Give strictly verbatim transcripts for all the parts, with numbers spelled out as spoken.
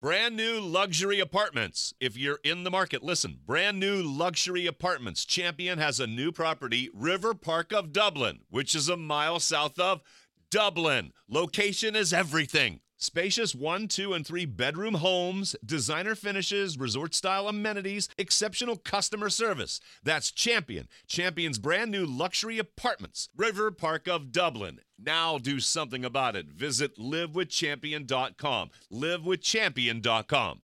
Brand new luxury apartments. If you're in the market, listen. Brand new luxury apartments. Champion has a new property, River Park of Dublin, which is a mile south of Dublin. Location is everything. Spacious one, two, and three bedroom homes, designer finishes, resort-style amenities, exceptional customer service. That's Champion. Champion's brand new luxury apartments. River Park of Dublin. Now do something about it. Visit live with champion dot com. live with champion dot com.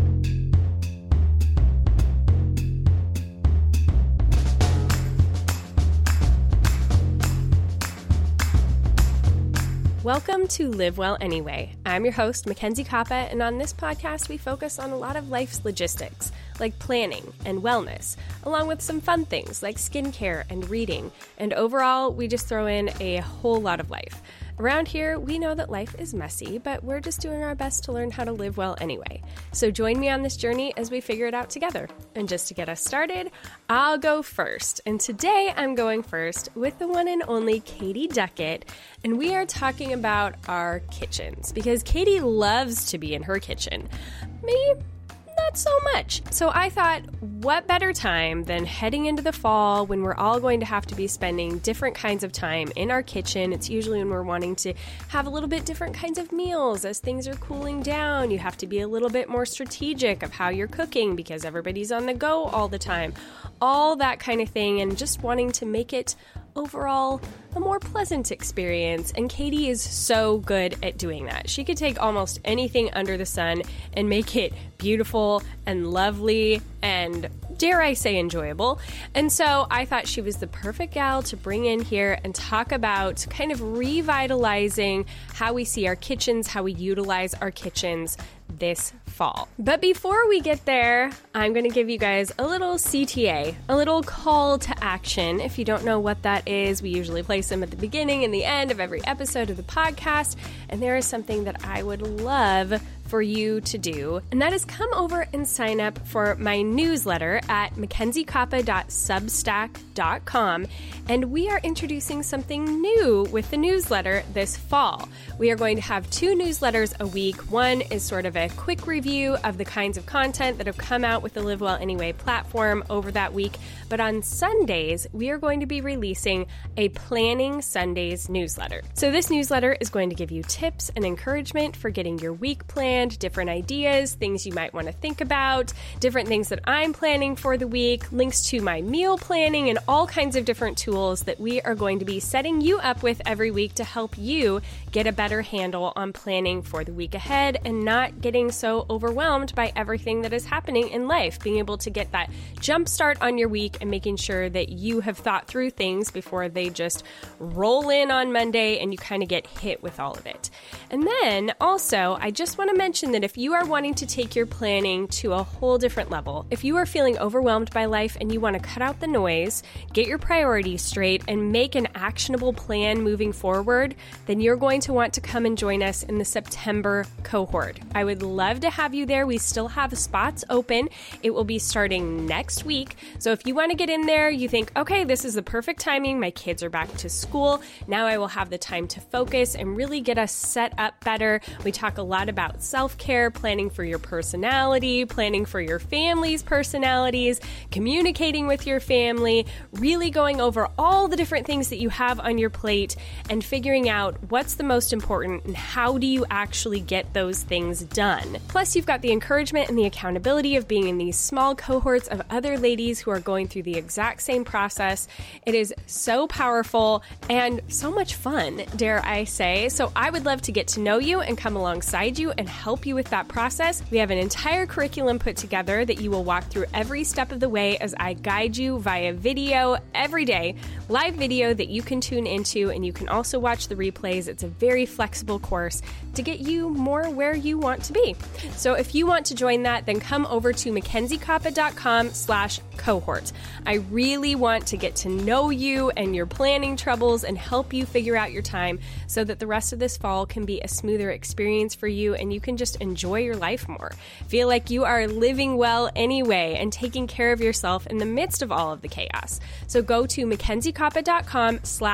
Welcome to Live Well Anyway. I'm your host, Mackenzie Koppa, and on this podcast, we focus on a lot of life's logistics, like planning and wellness, along with some fun things like skincare and reading. And overall, we just throw in a whole lot of life. Around here, we know that life is messy, but we're just doing our best to learn how to live well anyway. So join me on this journey as we figure it out together. And just to get us started, I'll go first. And today I'm going first with the one and only Katie Duckett. And we are talking about our kitchens because Katie loves to be in her kitchen. Me, not so much. So I thought, what better time than heading into the fall when we're all going to have to be spending different kinds of time in our kitchen. It's usually when we're wanting to have a little bit different kinds of meals as things are cooling down. You have to be a little bit more strategic of how you're cooking because everybody's on the go all the time. All that kind of thing, and just wanting to make it overall a more pleasant experience. And Katie is so good at doing that. She could take almost anything under the sun and make it beautiful and lovely and, dare I say, enjoyable. And so I thought she was the perfect gal to bring in here and talk about kind of revitalizing how we see our kitchens, how we utilize our kitchens this fall. But before we get there, I'm going to give you guys a little C T A, a little call to action. If you don't know what that is, we usually place them at the beginning and the end of every episode of the podcast. And there is something that I would love for you to do, and that is come over and sign up for my newsletter at mackenzie koppa dot substack dot com. And we are introducing something new with the newsletter this fall. We are going to have two newsletters a week. One is sort of a quick review of the kinds of content that have come out with the Live Well Anyway platform over that week. But on Sundays, we are going to be releasing a Planning Sundays newsletter. So this newsletter is going to give you tips and encouragement for getting your week planned, different ideas, things you might want to think about, different things that I'm planning for the week, links to my meal planning, and all kinds of different tools that we are going to be setting you up with every week to help you get a better handle on planning for the week ahead and not getting so overwhelmed by everything that is happening in life, being able to get that jump start on your week and making sure that you have thought through things before they just roll in on Monday and you kind of get hit with all of it. And then also, I just want to mention that if you are wanting to take your planning to a whole different level, if you are feeling overwhelmed by life and you want to cut out the noise, get your priorities straight, and make an actionable plan moving forward, then you're going to want to come and join us in the September cohort. I would love to have you there. We still have spots open. It will be starting next week. So if you want to get in there, you think, okay, this is the perfect timing. My kids are back to school. Now I will have the time to focus and really get us set up better. We talk a lot about self-care, planning for your personality, planning for your family's personalities, communicating with your family, really going over all the different things that you have on your plate and figuring out what's the most important and how do you actually get those things done. Plus, you've got the encouragement and the accountability of being in these small cohorts of other ladies who are going through the exact same process. It is so powerful and so much fun, dare I say. So I would love to get to know you and come alongside you and help you with that process. We have an entire curriculum put together that you will walk through every step of the way as I guide you via video every day, live video that you can tune into, and you can also watch the replays. It's a very flexible course to get you more where you want to be. So if you want to join that, then come over to mackenzie koppa dot com slash cohort. I really want to get to know you and your planning troubles and help you figure out your time so that the rest of this fall can be a smoother experience for you and you can just enjoy your life more. Feel like you are living well anyway and taking care of yourself in the midst of all of the chaos. So go to mackenzie koppa dot com slash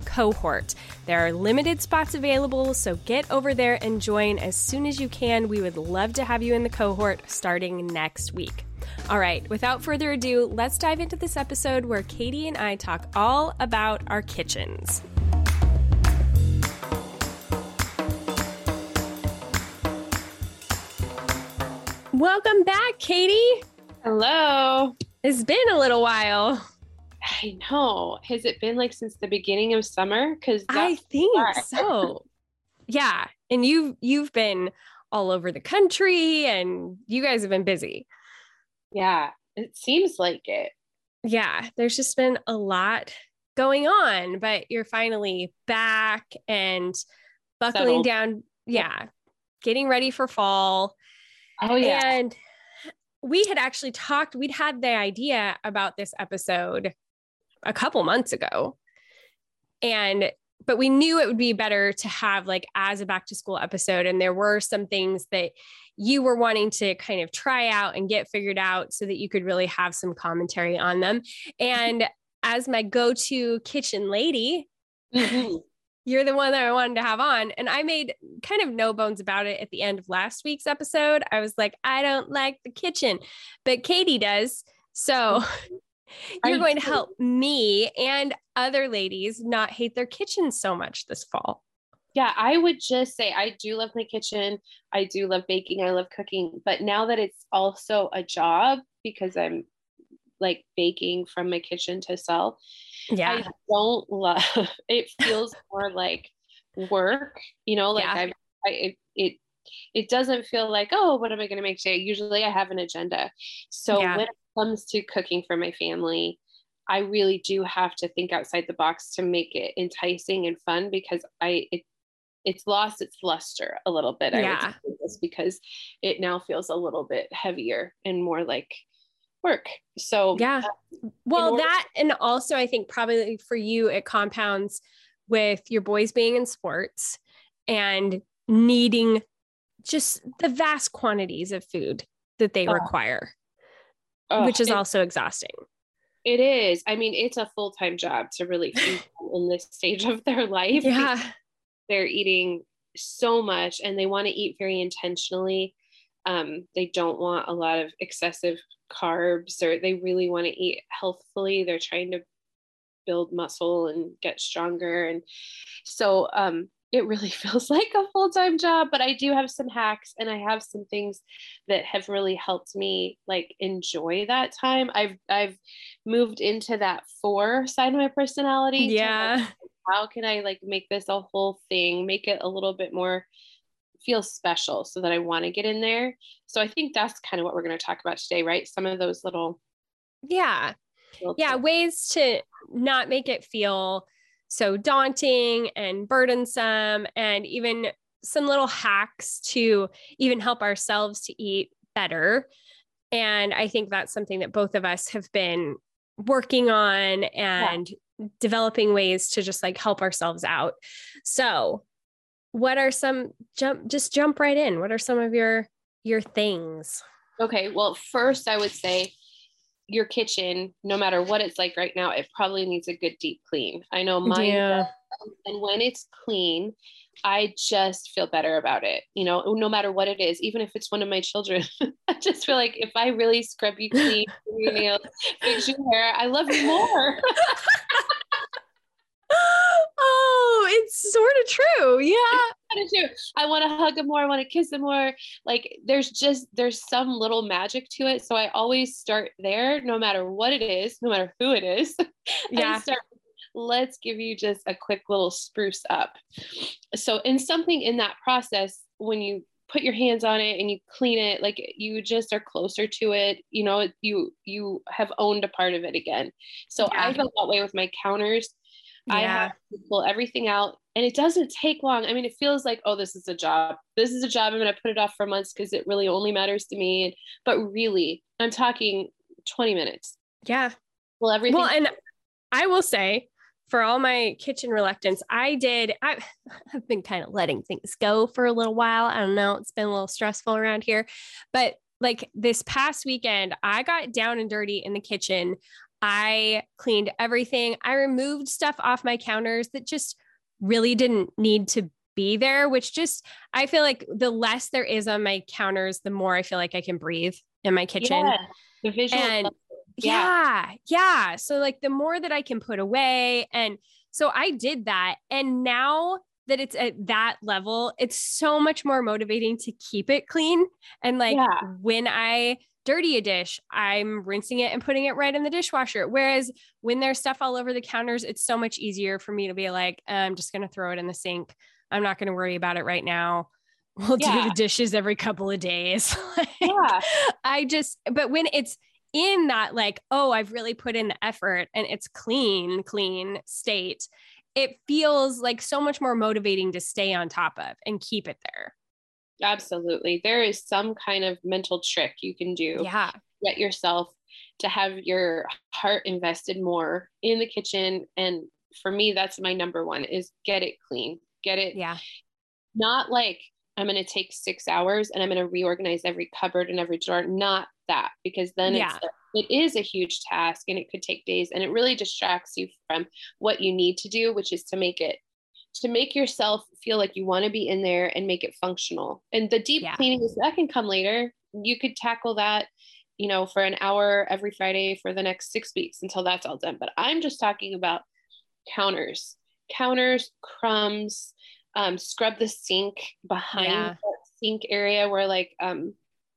cohort. There are limited spots available, so get over there and join as soon as you can. We would love to have you in the cohort starting next week. All right, without further ado, let's dive into this episode where Katie and I talk all about our kitchens. Welcome back, Katie. Hello. It's been a little while. I know. Has it been like since the beginning of summer? Because I think so. Yeah, and you've you've been all over the country, and you guys have been busy. Yeah, it seems like it. Yeah, there's just been a lot going on, but you're finally back and buckling Settled. down. Yeah, getting ready for fall. Oh, yeah. And we had actually talked, we'd had the idea about this episode a couple months ago. And, but we knew it would be better to have like as a back to school episode. And there were some things that you were wanting to kind of try out and get figured out so that you could really have some commentary on them. And as my go-to kitchen lady, Mm-hmm. you're the one that I wanted to have on. And I made kind of no bones about it at the end of last week's episode. I was like, I don't like the kitchen, but Katie does. So you're I going do. to help me and other ladies not hate their kitchen so much this fall. Yeah, I would just say I do love my kitchen. I do love baking. I love cooking. But now that it's also a job because I'm like baking from my kitchen to sell, Yeah. I don't love it. Feels more like work, you know, like Yeah. I, I, it, it, it doesn't feel like, oh, what am I going to make today? Usually I have an agenda. So Yeah. when it comes to cooking for my family, I really do have to think outside the box to make it enticing and fun because I, it, it's lost its luster a little bit. I Yeah. would say this because it now feels a little bit heavier and more like work. So Yeah. Well, order- that, and also I think probably for you, it compounds with your boys being in sports and needing just the vast quantities of food that they Oh. require, Ugh, which is it- also exhausting. It is. I mean, it's a full-time job to really feed them in this stage of their life. Yeah. They're eating so much and they want to eat very intentionally. Um, they don't want a lot of excessive carbs, or they really want to eat healthfully. They're trying to build muscle and get stronger. And so um, it really feels like a full-time job, but I do have some hacks and I have some things that have really helped me like enjoy that time. I've, I've moved into that four side of my personality. to, Yeah. like, how can I like make this a whole thing, make it a little bit more feel special so that I want to get in there. So I think that's kind of what we're going to talk about today, right? Some of those little, Yeah. little Yeah. tips. Ways to not make it feel so daunting and burdensome, and even some little hacks to even help ourselves to eat better. And I think that's something that both of us have been working on and developing ways to just like help ourselves out. So what are some jump, just jump right in. What are some of your, your things? Okay. Well, first I would say your kitchen, no matter what it's like right now, it probably needs a good deep clean. I know mine Yeah. does. And when it's clean, I just feel better about it. You know, no matter what it is, even if it's one of my children, I just feel like if I really scrub you clean, do your nails, fix your hair, I love you more. Oh, it's sort of true. Yeah. Too. I want to hug him more. I want to kiss him more. Like there's just, there's some little magic to it. So I always start there, no matter what it is, no matter who it is. Yeah. I start, let's give you just a quick little spruce up. So in something in that process, when you put your hands on it and you clean it, like you just are closer to it, you know, you, you have owned a part of it again. So Yeah. I felt that way with my counters. I Yeah. have to pull everything out and it doesn't take long. I mean, it feels like, oh, this is a job. This is a job. I'm going to put it off for months because it really only matters to me. But really, I'm talking twenty minutes. Yeah. Well, everything. Well, and I will say, for all my kitchen reluctance, I did, I, I've been kind of letting things go for a little while. I don't know. It's been a little stressful around here, but like this past weekend, I got down and dirty in the kitchen. I cleaned everything. I removed stuff off my counters that just really didn't need to be there, which just, I feel like the less there is on my counters, the more I feel like I can breathe in my kitchen. Yeah, the visual. And yeah. yeah, yeah. So like the more that I can put away. And so I did that. And now that it's at that level, it's so much more motivating to keep it clean. And like Yeah. when I dirty a dish, I'm rinsing it and putting it right in the dishwasher. Whereas when there's stuff all over the counters, it's so much easier for me to be like, I'm just going to throw it in the sink. I'm not going to worry about it right now. We'll Yeah. do the dishes every couple of days. Like, Yeah. I just, but when it's in that, like, oh, I've really put in the effort and it's clean, clean state, it feels like so much more motivating to stay on top of and keep it there. Absolutely. There is some kind of mental trick you can do. Yeah. Get yourself to have your heart invested more in the kitchen. And for me, that's my number one, is get it clean. Get it. Yeah. Not like I'm going to take six hours and I'm going to reorganize every cupboard and every drawer. Not that, because then Yeah. it's, it is a huge task and it could take days, and it really distracts you from what you need to do, which is to make it, to make yourself feel like you want to be in there and make it functional. And the deep Yeah. cleaning is, that can come later. You could tackle that, you know, for an hour every Friday for the next six weeks until that's all done. But I'm just talking about counters, counters, crumbs, um, scrub the sink behind Yeah. the sink area where like um,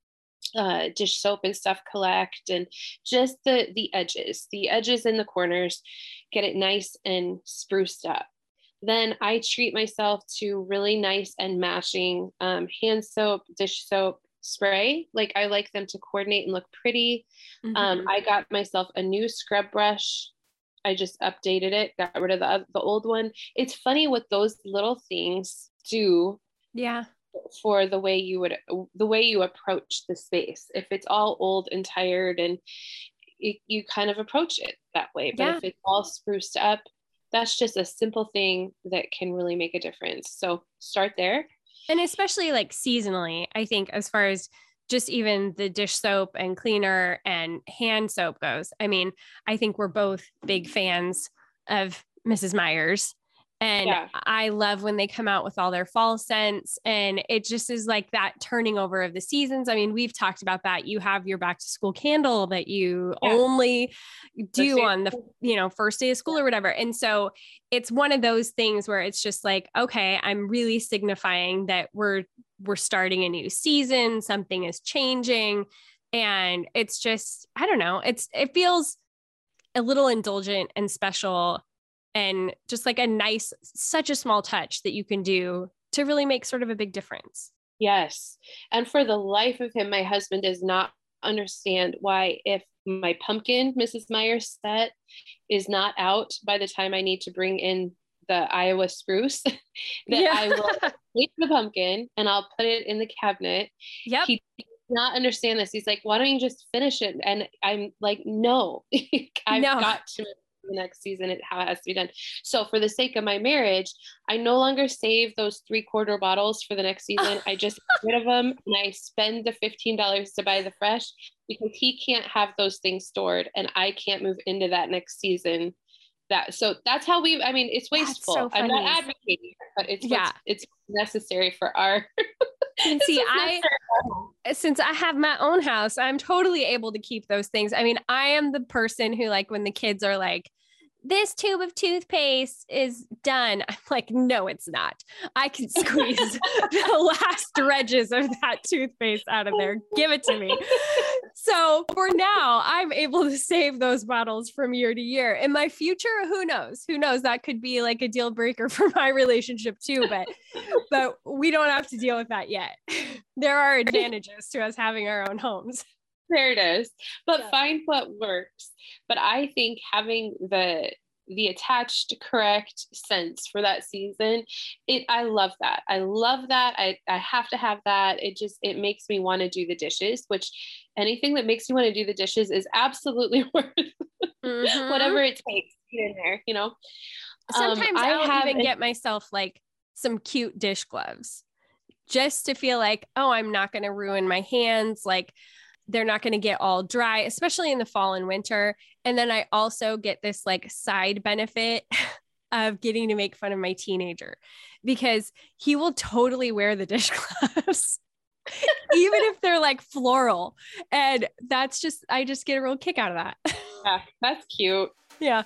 uh, dish soap and stuff collect, and just the the edges, the edges in the corners, get it nice and spruced up. Then I treat myself to really nice and matching um, hand soap, dish soap spray. Like I like them to coordinate and look pretty. Mm-hmm. Um, I got myself a new scrub brush. I just updated it, got rid of the, the old one. It's funny what those little things do Yeah. for the way you would, the way you approach the space. If it's all old and tired, and it, you kind of approach it that way. But Yeah. if it's all spruced up, that's just a simple thing that can really make a difference. So start there. And especially like seasonally, I think as far as just even the dish soap and cleaner and hand soap goes. I mean, I think we're both big fans of Missus Meyer's, and Yeah. I love when they come out with all their fall scents, and it just is like that turning over of the seasons. I mean, we've talked about that. You have your back to school candle that you Yeah. only do First on the, day. you know, first day of school or whatever. And so it's one of those things where it's just like, okay, I'm really signifying that we're, we're starting a new season. Something is changing. And it's just, I don't know. It's, it feels a little indulgent and special, and just like a nice, such a small touch that you can do to really make sort of a big difference. Yes. And for the life of him, my husband does not understand why, if my pumpkin Missus Meyer's set is not out by the time I need to bring in the Iowa spruce, that Yeah. I will take the pumpkin and I'll put it in the cabinet. Yep. He does not understand this. He's like, why don't you just finish it? And I'm like, no, I've No. got to the next season. It has to be done. So for the sake of my marriage, I no longer save those three quarter bottles for the next season. I just get rid of them, and I spend the fifteen dollars to buy the fresh, because he can't have those things stored and I can't move into that next season. That, so that's how we, I mean, it's wasteful. so I'm not funny. advocating, but it's, Yeah. what's, it's necessary for our, And see, It's I, necessary for our- since I have my own house, I'm totally able to keep those things. I mean, I am the person who, like, when the kids are like, this tube of toothpaste is done, I'm like, no, it's not. I can squeeze the last dredges of that toothpaste out of there. Give it to me. So for now, I'm able to save those bottles from year to year. In my future, who knows? Who knows? That could be like a deal breaker for my relationship too, but but we don't have to deal with that yet. There are advantages to us having our own homes. There it is. But Yeah. find what works. But I think having the the attached correct scents for that season, it I love that. I love that. I, I have to have that. It just it makes me want to do the dishes, which anything that makes me want to do the dishes is absolutely worth Mhm. whatever it takes to get in there, you know. Um, Sometimes I I'll have even an- get myself like some cute dish gloves just to feel like, oh, I'm not going to ruin my hands. Like they're not going to get all dry, especially in the fall and winter. And then I also get this like side benefit of getting to make fun of my teenager because he will totally wear the dish gloves. Even if they're like floral. And that's just, I just get a real kick out of that. Yeah, that's cute. Yeah.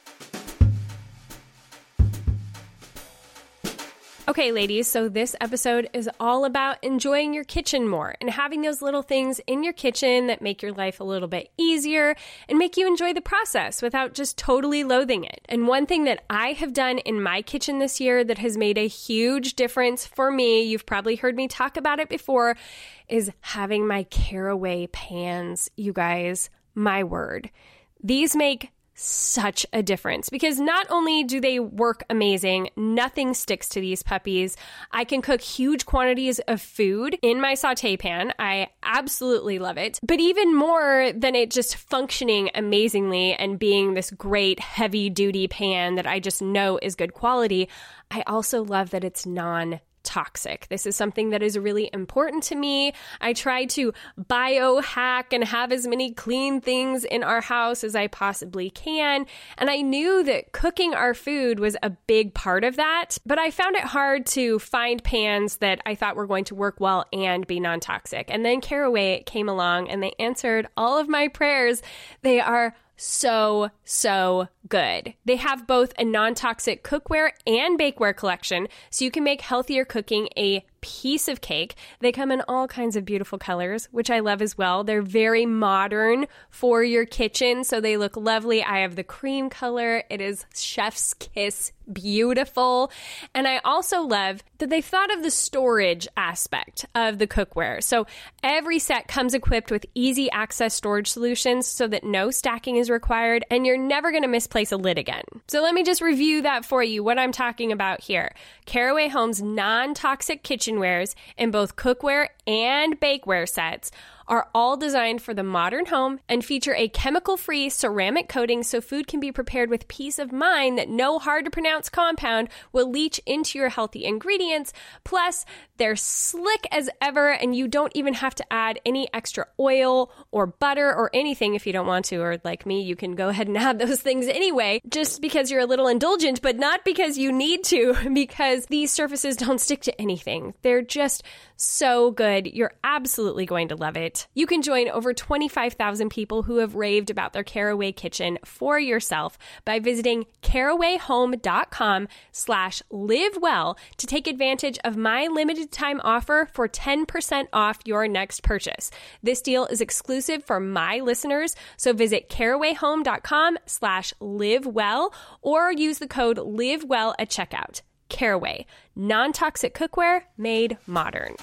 Okay, ladies, so this episode is all about enjoying your kitchen more and having those little things in your kitchen that make your life a little bit easier and make you enjoy the process without just totally loathing it. And one thing that I have done in my kitchen this year that has made a huge difference for me, you've probably heard me talk about it before, is having my Caraway pans, you guys. My word. These make such a difference because not only do they work amazing, nothing sticks to these puppies. I can cook huge quantities of food in my saute pan. I absolutely love it. But even more than it just functioning amazingly and being this great heavy duty pan that I just know is good quality, I also love that it's non toxic. This is something that is really important to me. I try to biohack and have as many clean things in our house as I possibly can. And I knew that cooking our food was a big part of that, but I found it hard to find pans that I thought were going to work well and be non-toxic. And then Caraway came along and they answered all of my prayers. They are so, so good. They have both a non-toxic cookware and bakeware collection, so you can make healthier cooking a piece of cake. They come in all kinds of beautiful colors, which I love as well. They're very modern for your kitchen, so they look lovely. I have the cream color. It is chef's kiss beautiful. And I also love that they've thought of the storage aspect of the cookware. So every set comes equipped with easy access storage solutions so that no stacking is required and you're never going to misplace a lid again. So let me just review that for you, what I'm talking about here. Caraway Home's non-toxic kitchenwares in both cookware and bakeware sets are all designed for the modern home and feature a chemical-free ceramic coating so food can be prepared with peace of mind that no hard-to-pronounce compound will leach into your healthy ingredients. Plus, they're slick as ever, and you don't even have to add any extra oil or butter or anything if you don't want to, or like me, you can go ahead and add those things anyway, just because you're a little indulgent, but not because you need to, because these surfaces don't stick to anything. They're just so good. You're absolutely going to love it. You can join over twenty-five thousand people who have raved about their Caraway kitchen for yourself by visiting carawayhome.com slash live well to take advantage of my limited time offer for ten percent off your next purchase. This deal is exclusive for my listeners, so visit carawayhome.com slash live well or use the code live well at checkout. Caraway, non-toxic cookware made modern.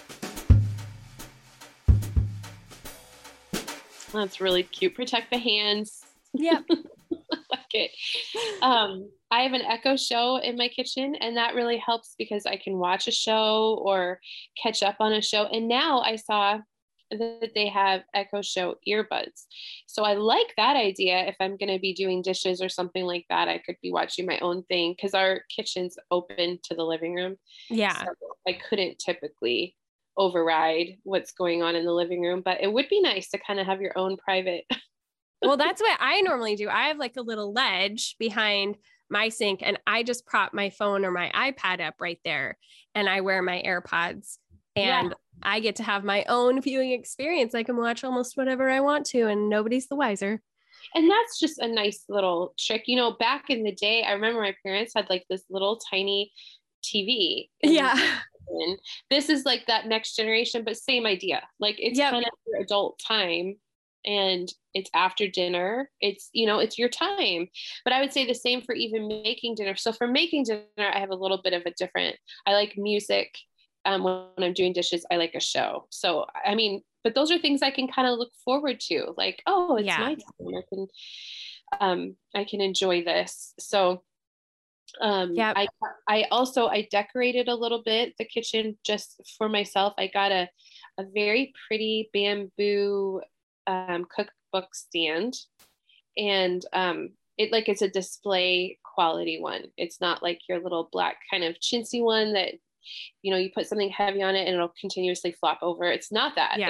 That's really cute. Protect the hands. Yep. Like it. Um, I have an Echo Show in my kitchen, and that really helps because I can watch a show or catch up on a show. And now I saw that they have Echo Show earbuds. So I like that idea. If I'm going to be doing dishes or something like that, I could be watching my own thing because our kitchen's open to the living room. Yeah. So I couldn't typically override what's going on in the living room, but it would be nice to kind of have your own private. Well, that's what I normally do. I have like a little ledge behind my sink and I just prop my phone or my iPad up right there and I wear my AirPods and yeah. I get to have my own viewing experience. I can watch almost whatever I want to and nobody's the wiser. And that's just a nice little trick. You know, back in the day, I remember my parents had like this little tiny T V. Yeah. This is like that next generation, but same idea. Like it's yep. kind of your adult time and it's after dinner. It's, you know, it's your time. But I would say the same for even making dinner. So for making dinner, I have a little bit of a different, I like music. Um, when I'm doing dishes, I like a show. So, I mean, but those are things I can kind of look forward to. Like, oh, it's yeah. my time. I can, um, I can enjoy this. So, um, yeah, I, I also, I decorated a little bit the kitchen just for myself. I got a, a very pretty bamboo, um, cookbook stand and, um, it like, it's a display quality one. It's not like your little black kind of chintzy one that, you know, you put something heavy on it and it'll continuously flop over. It's not that. Yeah. It's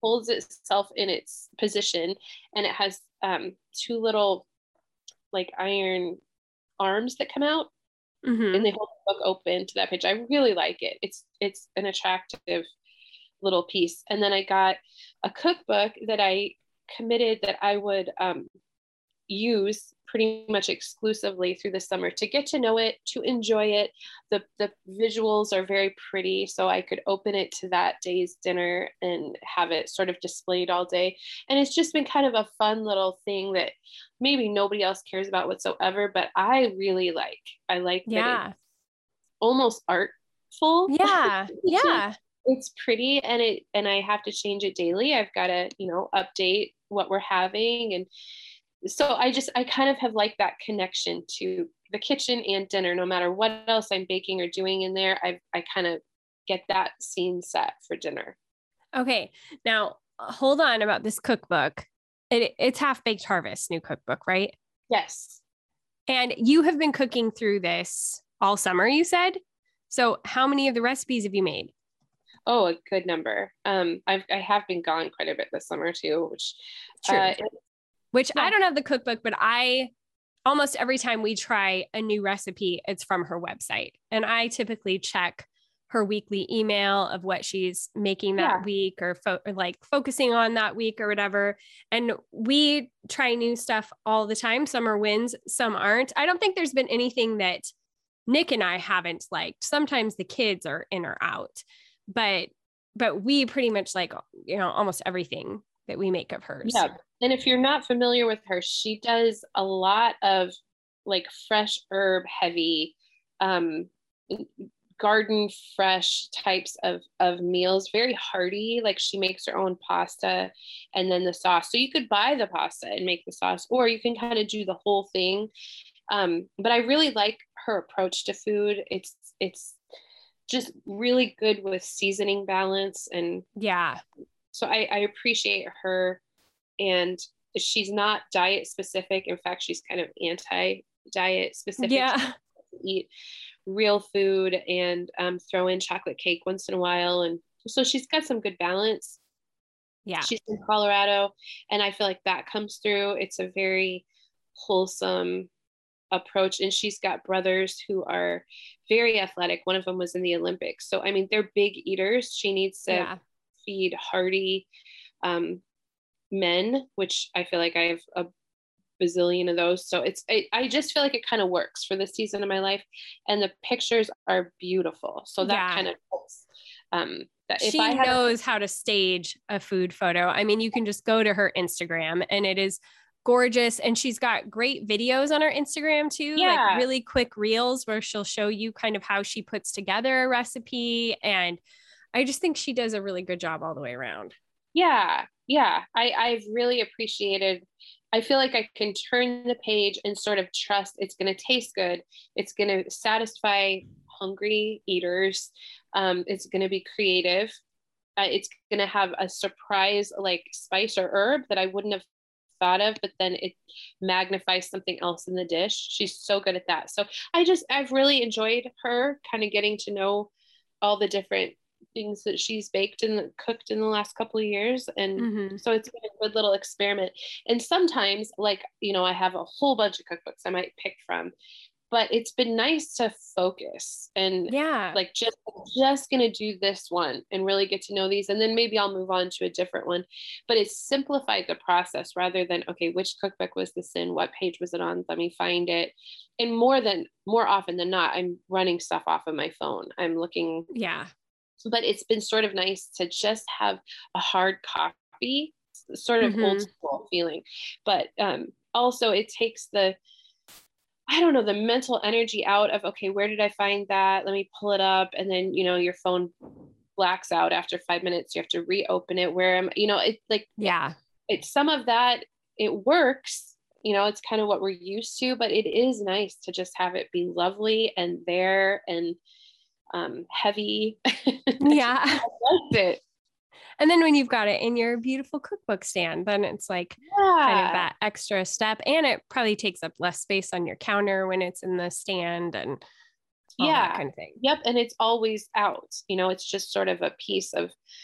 holds itself in its position, and it has um, two little like iron arms that come out, Mm-hmm. and they hold the book open to that page. I really like it. It's it's an attractive little piece. And then I got a cookbook that I committed that I would um, use pretty much exclusively through the summer to get to know it, to enjoy it. The the visuals are very pretty, so I could open it to that day's dinner and have it sort of displayed all day. And it's just been kind of a fun little thing that maybe nobody else cares about whatsoever, but I really like. I like Yeah. that it's almost artful. Yeah. Yeah. It's pretty, and it and I have to change it daily. I've got to, you know, update what we're having. And so I just, I kind of have liked that connection to the kitchen and dinner. No matter what else I'm baking or doing in there, I I kind of get that scene set for dinner. Okay. Now hold on about this cookbook. It, it's Half Baked Harvest new cookbook, right? Yes. And you have been cooking through this all summer, you said? So how many of the recipes have you made? Oh, a good number. Um, I've, I have been gone quite a bit this summer too, which, True. Uh, which yeah. I don't have the cookbook, but I almost every time we try a new recipe, it's from her website. And I typically check her weekly email of what she's making that Yeah. week or, fo- or like focusing on that week or whatever. And we try new stuff all the time. Some are wins, some aren't. I don't think there's been anything that Nick and I haven't liked. Sometimes the kids are in or out, but, but we pretty much like, you know, almost everything that we make of hers. Yeah. And if you're not familiar with her, she does a lot of like fresh herb heavy, um, garden fresh types of, of meals, very hearty. Like she makes her own pasta and then the sauce. So you could buy the pasta and make the sauce, or you can kind of do the whole thing. Um, but I really like her approach to food. It's, it's just really good with seasoning balance. And yeah. So I, I appreciate her, and she's not diet specific. In fact, she's kind of anti-diet specific. Yeah. To eat real food and um, throw in chocolate cake once in a while. And so she's got some good balance. Yeah. She's in Colorado, and I feel like that comes through. It's a very wholesome approach. And she's got brothers who are very athletic. One of them was in the Olympics. So, I mean, they're big eaters. She needs to yeah. feed hearty um, men, which I feel like I have a bazillion of those. So it's, I, I just feel like it kind of works for this season of my life. And the pictures are beautiful. So that yeah. kind of helps. Um, that if she I had knows a- how to stage a food photo. I mean, you can just go to her Instagram and it is gorgeous. And she's got great videos on her Instagram too, yeah. like really quick reels where she'll show you kind of how she puts together a recipe. And I just think she does a really good job all the way around. Yeah. Yeah. I, I've really appreciated, I feel like I can turn the page and sort of trust it's going to taste good. It's going to satisfy hungry eaters. Um, it's going to be creative. Uh, it's going to have a surprise like spice or herb that I wouldn't have thought of, but then it magnifies something else in the dish. She's so good at that. So I just, I've really enjoyed her kind of getting to know all the different things that she's baked and cooked in the last couple of years. And mm-hmm. so it's been a good little experiment. And sometimes, like, you know, I have a whole bunch of cookbooks I might pick from, but it's been nice to focus and yeah, like just, just going to do this one and really get to know these. And then maybe I'll move on to a different one, but it's simplified the process rather than, okay, which cookbook was this in? What page was it on? Let me find it. And more than, more often than not, I'm running stuff off of my phone. I'm looking. Yeah. But it's been sort of nice to just have a hard copy, sort of mm-hmm. old school feeling. But um, also it takes the, I don't know, the mental energy out of, okay, where did I find that? Let me pull it up. And then, you know, your phone blacks out after five minutes. You have to reopen it. Where am, you know, it's like, yeah, it's some of that, it works, you know, it's kind of what we're used to, but it is nice to just have it be lovely and there and um, heavy. Yeah. I liked it. And then when you've got it in your beautiful cookbook stand, then it's like yeah. kind of that extra step. And it probably takes up less space on your counter when it's in the stand and all yeah. that kind of thing. Yep. And it's always out, you know, it's just sort of a piece of,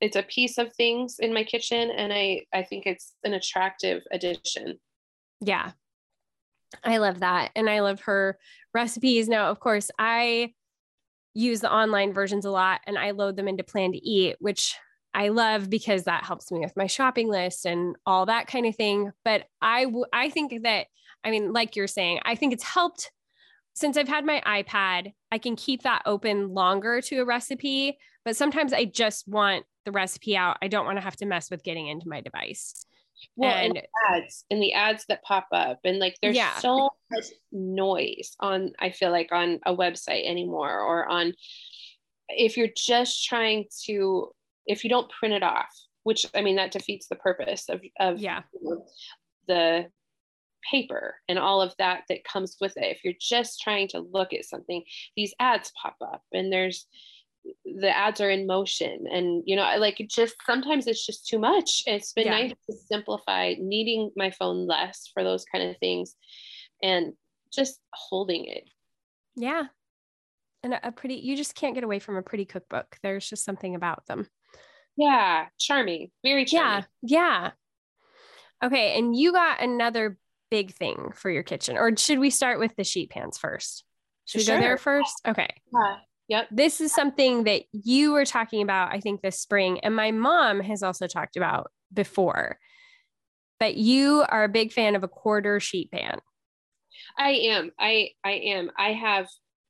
it's a piece of things in my kitchen, and I, I think it's an attractive addition. Yeah. I love that. And I love her recipes. Now, of course, I use the online versions a lot, and I load them into Plan to Eat, which I love because that helps me with my shopping list and all that kind of thing. But I, w- I think that, I mean, like you're saying, I think it's helped since I've had my iPad. I can keep that open longer to a recipe, but sometimes I just want the recipe out. I don't want to have to mess with getting into my device. Well, and, and ads and the ads that pop up, and like there's yeah. so much noise on, I feel like, on a website anymore, or on, if you're just trying to, if you don't print it off, which, I mean, that defeats the purpose of, of yeah. you know, the paper and all of that that comes with it. If you're just trying to look at something, these ads pop up, and there's, the ads are in motion, and, you know, like, it just, sometimes it's just too much. It's been Yeah. nice to simplify, needing my phone less for those kind of things, and just holding it. Yeah. And a, a pretty, you just can't get away from a pretty cookbook. There's just something about them. Yeah. Charming. Very charming. Yeah. Yeah. Okay. And you got another big thing for your kitchen, or should we start with the sheet pans first? Should we Sure. go there first? Okay. Yeah. Yep. This is something that you were talking about, I think, this spring, and my mom has also talked about before, but you are a big fan of a quarter sheet pan. I am. I, I am. I have,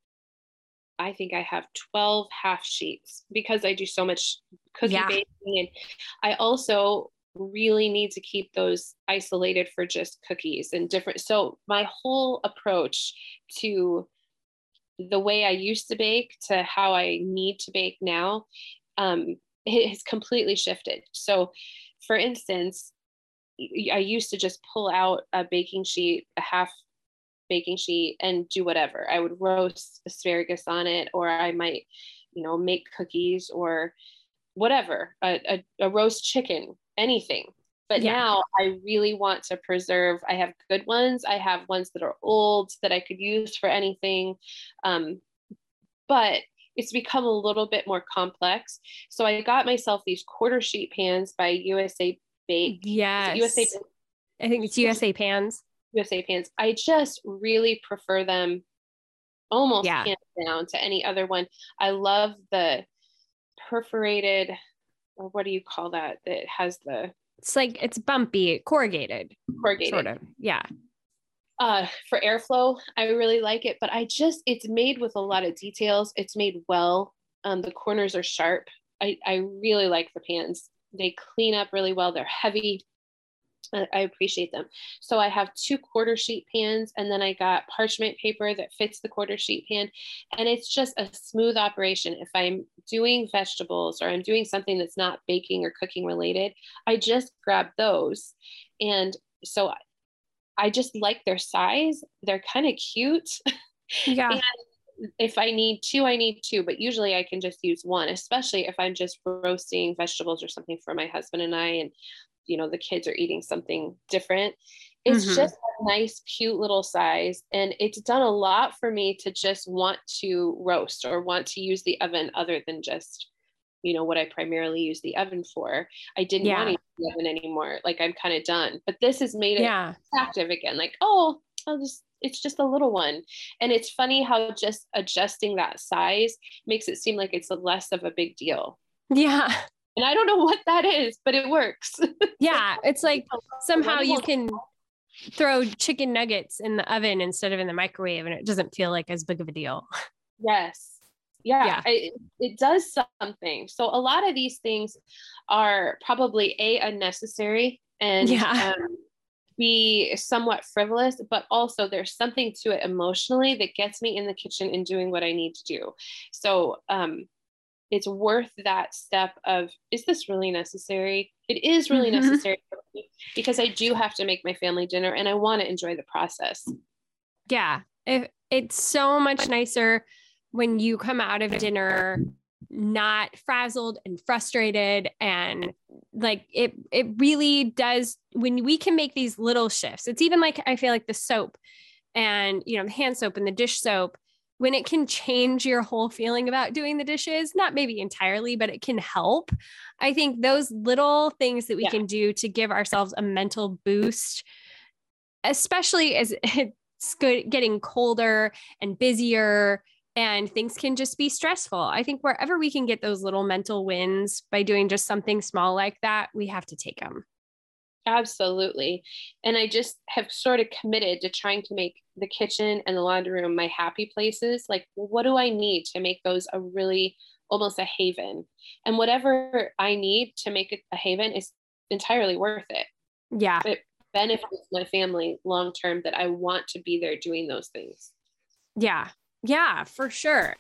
I think I have twelve half sheets because I do so much cookie Yeah. baking. And I also really need to keep those isolated for just cookies and different. So my whole approach to the way I used to bake to how I need to bake now, um, it has completely shifted. So for instance, I used to just pull out a baking sheet, a half baking sheet, and do whatever. I would roast asparagus on it, or I might, you know, make cookies or whatever, a, a, a roast chicken, anything. But Yeah. now I really want to preserve. I have good ones. I have ones that are old that I could use for anything. Um, but it's become a little bit more complex. So I got myself these quarter sheet pans by U S A Bake. Yes. U S A, I think it's U S A Pans. U S A pans. I just really prefer them almost Yeah. hands down to any other one. I love the perforated, or what do you call that? That has the, It's like, it's bumpy, corrugated, corrugated. sort of. Yeah. Uh, for airflow, I really like it, but I just, it's made with a lot of details. It's made well. Um, the corners are sharp. I, I really like the pans. They clean up really well. They're heavy. I, I appreciate them. So I have two quarter sheet pans, and then I got parchment paper that fits the quarter sheet pan. And it's just a smooth operation. If I'm doing vegetables or I'm doing something that's not baking or cooking related, I just grab those. And so I just like their size. They're kind of cute. Yeah. And if I need two, I need two, but usually I can just use one, especially if I'm just roasting vegetables or something for my husband and I, and, you know, the kids are eating something different. It's Mhm. just a nice, cute little size. And it's done a lot for me to just want to roast or want to use the oven other than just, you know, what I primarily use the oven for. I didn't Yeah. want to use the oven anymore. Like, I'm kind of done, but this has made it Yeah. attractive again. Like, oh, I'll just, it's just a little one. And it's funny how just adjusting that size makes it seem like it's less of a big deal. Yeah. And I don't know what that is, but it works. Yeah. It's like somehow you Wonderful. can throw chicken nuggets in the oven instead of in the microwave, and it doesn't feel like as big of a deal. Yes. Yeah, Yeah. I, it does something. So a lot of these things are probably A, unnecessary, and Yeah. um, B, somewhat frivolous, but also there's something to it emotionally that gets me in the kitchen and doing what I need to do. So um, it's worth that step of, is this really necessary? It is really Mhm. necessary for me, because I do have to make my family dinner and I want to enjoy the process. Yeah. It, it's so much nicer when you come out of dinner not frazzled and frustrated, and like it it really does, when we can make these little shifts. It's even like, I feel like the soap and, you know, the hand soap and the dish soap, when it can change your whole feeling about doing the dishes, not maybe entirely, but it can help. I think those little things that we yeah. can do to give ourselves a mental boost, especially as it's good, getting colder and busier, and things can just be stressful. I think wherever we can get those little mental wins by doing just something small like that, we have to take them. Absolutely. And I just have sort of committed to trying to make the kitchen and the laundry room my happy places. Like, what do I need to make those a really almost a haven? And whatever I need to make it a haven is entirely worth it. Yeah. It benefits my family long term that I want to be there doing those things. Yeah. Yeah, for sure.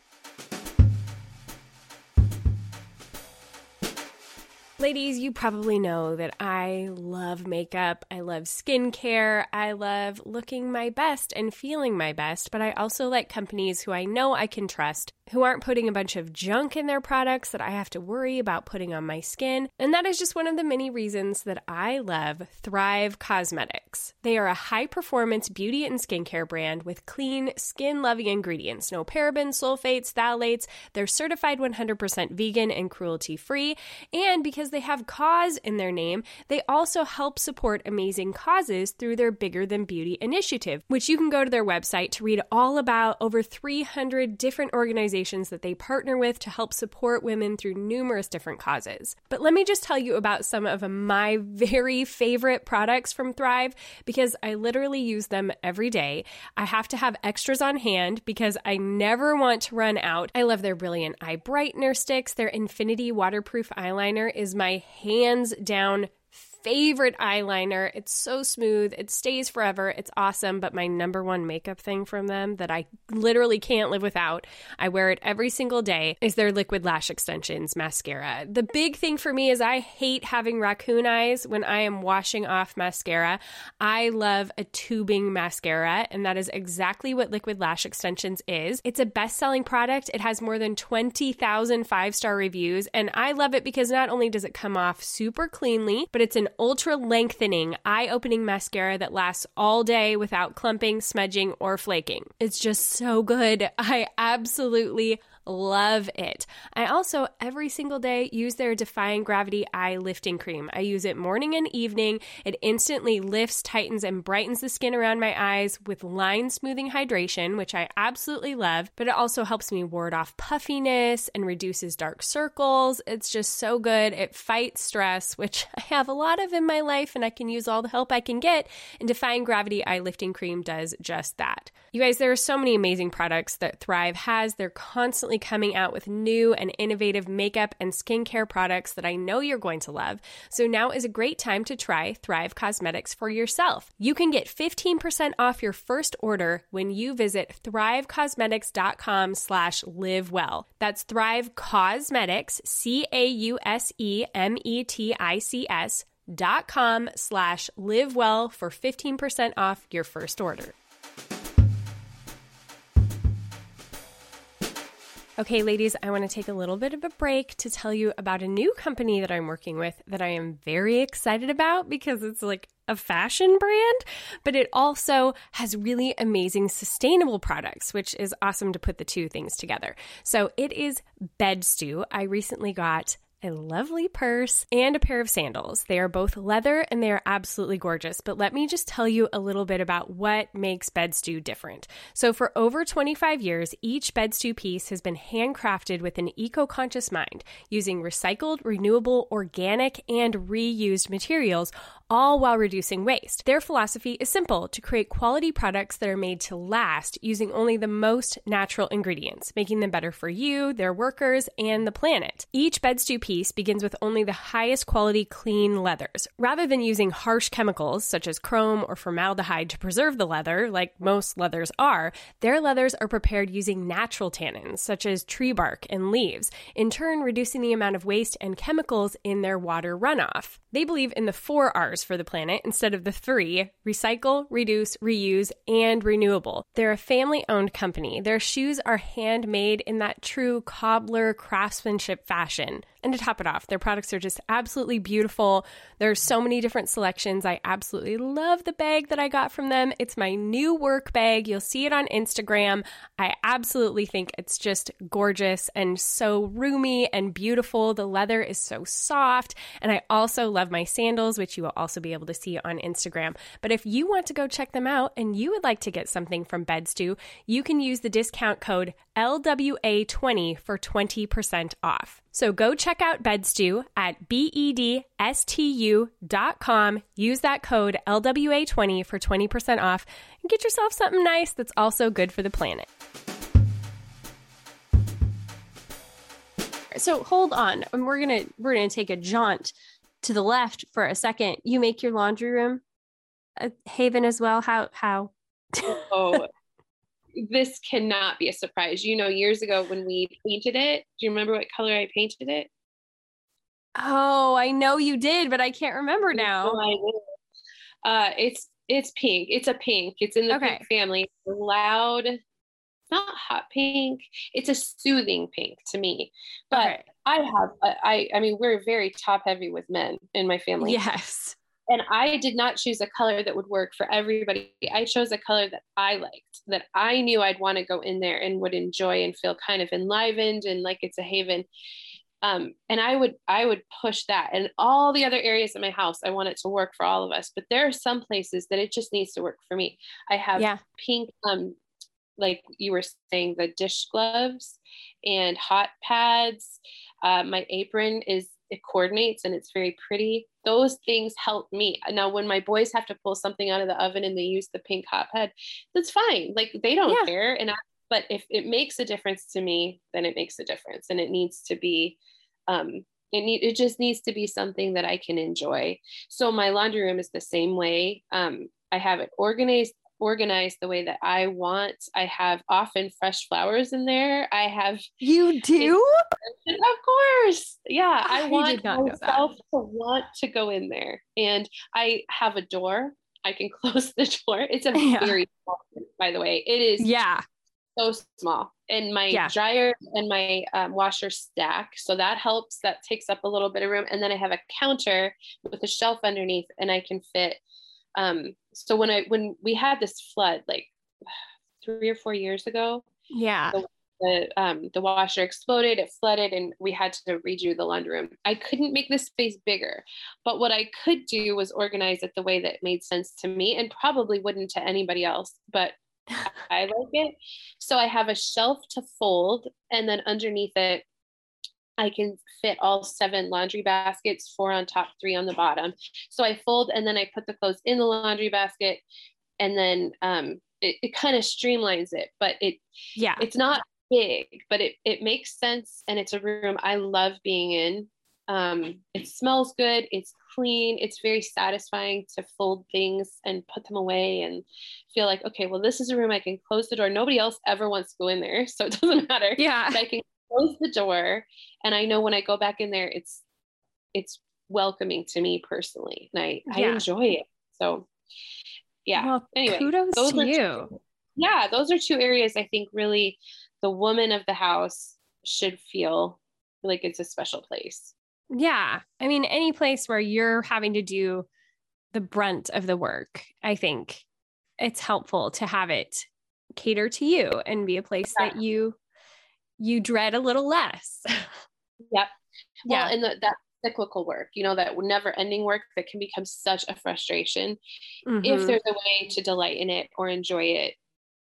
Ladies, you probably know that I love makeup. I love skincare. I love looking my best and feeling my best, but I also like companies who I know I can trust, who aren't putting a bunch of junk in their products that I have to worry about putting on my skin. And that is just one of the many reasons that I love Thrive Causemetics. They are a high-performance beauty and skincare brand with clean, skin-loving ingredients. No parabens, sulfates, phthalates. They're certified one hundred percent vegan and cruelty-free. And because they have cause in their name, they also help support amazing causes through their Bigger Than Beauty initiative, which you can go to their website to read all about. Over three hundred different organizations that they partner with to help support women through numerous different causes. But let me just tell you about some of my very favorite products from Thrive, because I literally use them every day. I have to have extras on hand because I never want to run out. I love their Brilliant Eye Brightener Sticks. Their Infinity Waterproof Eyeliner is my hands down favorite eyeliner. It's so smooth. It stays forever. It's awesome. But my number one makeup thing from them that I literally can't live without, I wear it every single day, is their Liquid Lash Extensions mascara. The big thing for me is I hate having raccoon eyes when I am washing off mascara. I love a tubing mascara, and that is exactly what Liquid Lash Extensions is. It's a best-selling product. It has more than twenty thousand five-star reviews, and I love it because not only does it come off super cleanly, but it's an ultra lengthening, eye-opening mascara that lasts all day without clumping, smudging, or flaking. It's just so good. I absolutely love it. I also, every single day, use their Defying Gravity Eye Lifting Cream. I use it morning and evening. It instantly lifts, tightens, and brightens the skin around my eyes with line smoothing hydration, which I absolutely love, but it also helps me ward off puffiness and reduces dark circles. It's just so good. It fights stress, which I have a lot of in my life, and I can use all the help I can get, and Defying Gravity Eye Lifting Cream does just that. You guys, there are so many amazing products that Thrive has. They're constantly coming out with new and innovative makeup and skincare products that I know you're going to love. So now is a great time to try Thrive Causemetics for yourself. You can get fifteen percent off your first order when you visit thrivecausemetics.com slash live well. That's Thrive Causemetics, C A U S E M E T I C S dot com slash live well for fifteen percent off your first order. Okay, ladies, I want to take a little bit of a break to tell you about a new company that I'm working with that I am very excited about because it's like a fashion brand, but it also has really amazing sustainable products, which is awesome to put the two things together. So it is BedStew. I recently got a lovely purse and a pair of sandals. They are both leather and they are absolutely gorgeous. But let me just tell you a little bit about what makes BedStew different. So for over twenty-five years, each BedStew piece has been handcrafted with an eco-conscious mind, using recycled, renewable, organic, and reused materials, all while reducing waste. Their philosophy is simple: to create quality products that are made to last using only the most natural ingredients, making them better for you, their workers, and the planet. Each BedStew piece begins with only the highest quality clean leathers. Rather than using harsh chemicals such as chrome or formaldehyde to preserve the leather, like most leathers are, their leathers are prepared using natural tannins such as tree bark and leaves, in turn reducing the amount of waste and chemicals in their water runoff. They believe in the four R's for the planet instead of the three: recycle, reduce, reuse, and renewable. They're a family-owned company. Their shoes are handmade in that true cobbler craftsmanship fashion. And to top it off, their products are just absolutely beautiful. There's so many different selections. I absolutely love the bag that I got from them. It's my new work bag. You'll see it on Instagram. I absolutely think it's just gorgeous and so roomy and beautiful. The leather is so soft. And I also love my sandals, which you will also be able to see on Instagram. But if you want to go check them out and you would like to get something from Bedstu, you can use the discount code L W A twenty for twenty percent off. So go check out Bedstu at B E D S T U dot com. Use that code L W A twenty for twenty percent off and get yourself something nice that's also good for the planet. So hold on. We're going to we're going to take a jaunt to the left for a second. You make your laundry room a haven as well? How how? Oh, this cannot be a surprise. You know, years ago when we painted it, do you remember what color I painted it? Oh, I know you did, but I can't remember now. Uh, it's it's pink. It's a pink. It's in the okay. pink family. It's loud. It's not hot pink. It's a soothing pink to me. But okay. I have. I I mean, we're very top heavy with men in my family. Yes. And I did not choose a color that would work for everybody. I chose a color that I liked, that I knew I'd want to go in there and would enjoy and feel kind of enlivened and like it's a haven. Um, and I would, I would push that, and all the other areas of my house, I want it to work for all of us, but there are some places that it just needs to work for me. I have yeah. pink, um, like you were saying, the dish gloves and hot pads. Uh, my apron is, it coordinates and it's very pretty. Those things help me. Now, when my boys have to pull something out of the oven and they use the pink hot pad, that's fine. Like they don't yeah. care. And I, but if it makes a difference to me, then it makes a difference, and it needs to be, um, it need, it just needs to be something that I can enjoy. So my laundry room is the same way. Um, I have it organized, organized the way that I want. I have often fresh flowers in there. I have. You do? Of course. Yeah. I, I want myself to want to go in there. And I have a door. I can close the door. It's a yeah. very small, by the way. It is. Yeah. So small. And my yeah. dryer and my um, washer stack. So that helps. That takes up a little bit of room. And then I have a counter with a shelf underneath, and I can fit. Um, so when I, when we had this flood, like three or four years ago, yeah, the, the, um, the washer exploded, it flooded, and we had to redo the laundry room. I couldn't make this space bigger, but what I could do was organize it the way that made sense to me, and probably wouldn't to anybody else, but I like it. So I have a shelf to fold, and then underneath it, I can fit all seven laundry baskets, four on top, three on the bottom. So I fold, and then I put the clothes in the laundry basket, and then um, it, it kind of streamlines it, but it, yeah, it's not big, but it, it makes sense. And it's a room I love being in. Um, it smells good. It's clean. It's very satisfying to fold things and put them away and feel like, okay, well, this is a room I can close the door. Nobody else ever wants to go in there, so it doesn't matter. Yeah. But I can close the door, and I know when I go back in there, it's it's welcoming to me personally, and I, yeah. I enjoy it. So yeah. Well, anyway, kudos those to you. Two, yeah, those are two areas I think really the woman of the house should feel like it's a special place. Yeah. I mean, any place where you're having to do the brunt of the work, I think it's helpful to have it cater to you and be a place yeah. that you you dread a little less. Yep. Yeah. Well, and the, that cyclical work, you know, that never ending work that can become such a frustration. Mm-hmm. If there's a way to delight in it or enjoy it,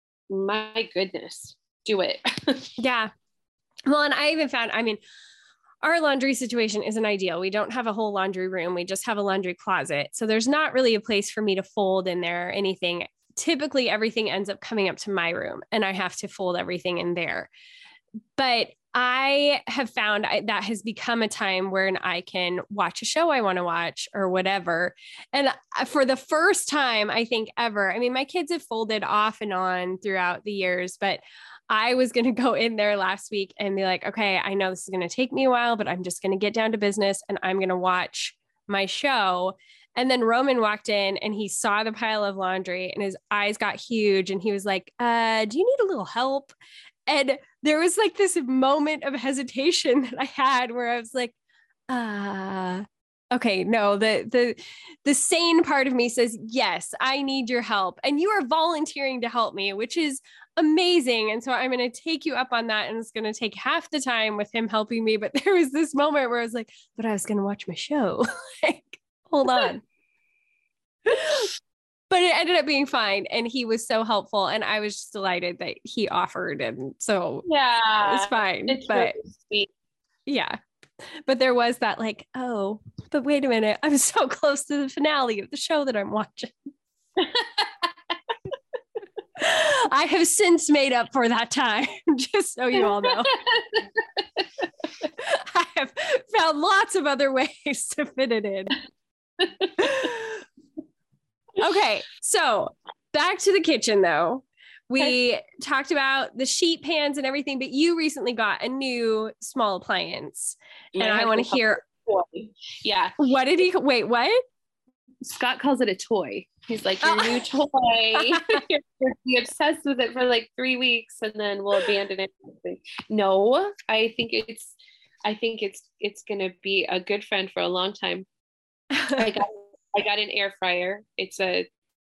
my goodness, do it. Yeah. Well, and I even found, I mean, our laundry situation isn't ideal. We don't have a whole laundry room. We just have a laundry closet. So there's not really a place for me to fold in there or anything. Typically everything ends up coming up to my room, and I have to fold everything in there. But I have found I, that has become a time where I can watch a show I want to watch or whatever. And for the first time, I think ever, I mean, my kids have folded off and on throughout the years, but I was going to go in there last week and be like, okay, I know this is going to take me a while, but I'm just going to get down to business and I'm going to watch my show. And then Roman walked in and he saw the pile of laundry and his eyes got huge. And he was like, uh, do you need a little help? And there was like this moment of hesitation that I had where I was like, Uh, okay, no, the the the sane part of me says, yes, I need your help. And you are volunteering to help me, which is amazing. And so I'm going to take you up on that. And it's going to take half the time with him helping me. But there was this moment where I was like, but I was going to watch my show. Like, hold on. But it ended up being fine. And he was so helpful. And I was just delighted that he offered. And so yeah, it was fine. It's but really sweet. Yeah. But there was that like, oh, but wait a minute. I'm so close to the finale of the show that I'm watching. I have since made up for that time, just so you all know. I have found lots of other ways to fit it in. Okay, so back to the kitchen though. We okay. talked about the sheet pans and everything, but you recently got a new small appliance. My and I want to hear. Yeah. What did he, wait, what? Scott calls it a toy. He's like, your oh. new toy. You're be obsessed with it for like three weeks and then we'll abandon it. No, I think it's, I think it's, it's going to be a good friend for a long time. I got, I got an air fryer. It's a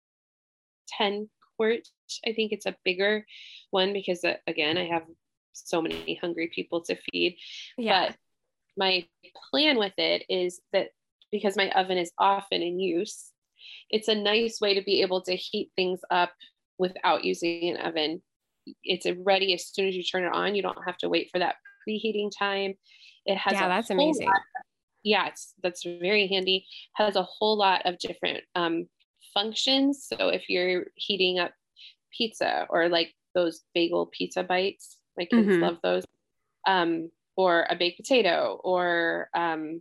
ten quart. I think it's a bigger one because uh, again, I have so many hungry people to feed. Yeah. But my plan with it is that because my oven is often in use, it's a nice way to be able to heat things up without using an oven. It's ready as soon as you turn it on. You don't have to wait for that preheating time. It has yeah, a that's amazing. Lot, yeah, it's that's very handy. Has a whole lot of different um, functions. So if you're heating up pizza or like those bagel pizza bites, my kids mm-hmm. love those, um, or a baked potato or um,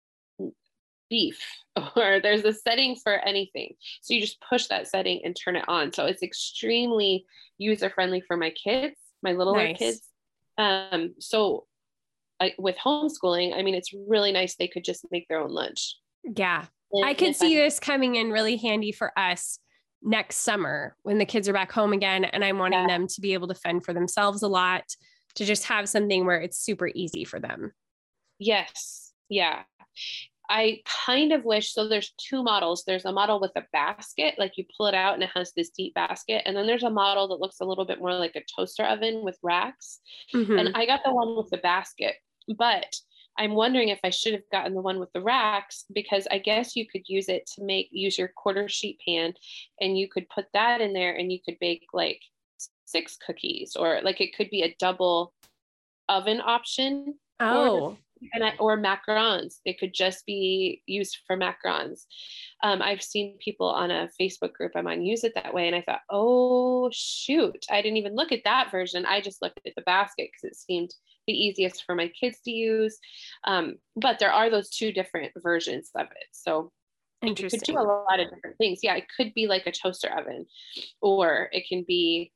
beef, or there's a setting for anything. So you just push that setting and turn it on. So it's extremely user friendly for my kids, my littler nice. kids. Um, so I, with homeschooling, I mean, it's really nice. They could just make their own lunch. Yeah. And I could see I- this coming in really handy for us next summer when the kids are back home again. And I'm wanting yeah. them to be able to fend for themselves a lot, to just have something where it's super easy for them. Yes. Yeah. I kind of wish, so there's two models. There's a model with a basket, like you pull it out and it has this deep basket. And then there's a model that looks a little bit more like a toaster oven with racks. Mm-hmm. And I got the one with the basket, but I'm wondering if I should have gotten the one with the racks, because I guess you could use it to make, use your quarter sheet pan and you could put that in there and you could bake like six cookies, or like it could be a double oven option. Oh. Or, and I, or macarons. It could just be used for macarons. Um, I've seen people on a Facebook group I'm on use it that way. And I thought, oh, shoot, I didn't even look at that version. I just looked at the basket because it seemed the easiest for my kids to use. Um, but there are those two different versions of it. So it could do a lot of different things. Yeah, it could be like a toaster oven, or it can be,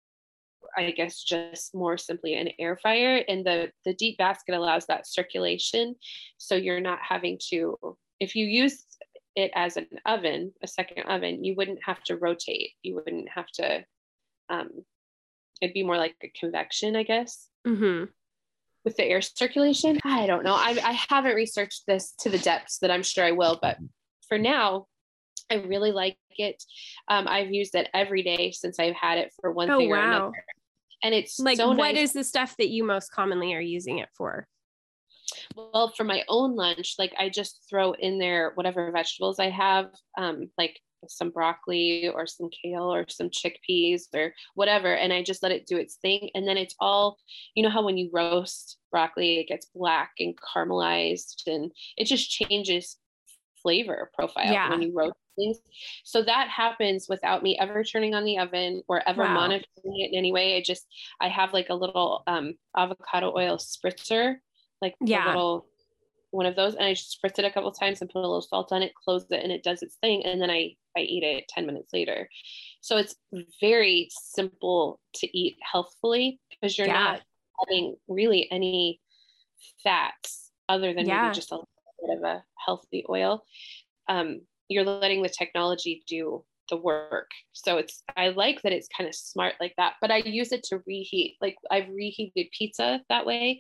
I guess, just more simply an air fryer. And the, the deep basket allows that circulation. So you're not having to, if you use it as an oven, a second oven, you wouldn't have to rotate. You wouldn't have to, um, it'd be more like a convection, I guess. Mm-hmm. With the air circulation. I don't know. I, I haven't researched this to the depths that I'm sure I will, but for now, I really like it. Um, I've used it every day since I've had it for one oh, thing or wow. another. And it's like, so what nice. is the stuff that you most commonly are using it for? Well, for my own lunch, like I just throw in there whatever vegetables I have, um, like some broccoli or some kale or some chickpeas or whatever. And I just let it do its thing. And then it's all, you know how when you roast broccoli, it gets black and caramelized and it just changes flavor profile yeah. when you roast things. So that happens without me ever turning on the oven or ever wow. monitoring it in any way. I just, I have like a little um, avocado oil spritzer, like yeah. a little one of those. And I just spritz it a couple of times and put a little salt on it, close it, and it does its thing. And then I, I eat it ten minutes later. So it's very simple to eat healthfully because you're yeah. not having really any fats other than yeah. maybe just a bit of a healthy oil. Um, you're letting the technology do the work. So it's, I like that it's kind of smart like that, but I use it to reheat. Like I've reheated pizza that way.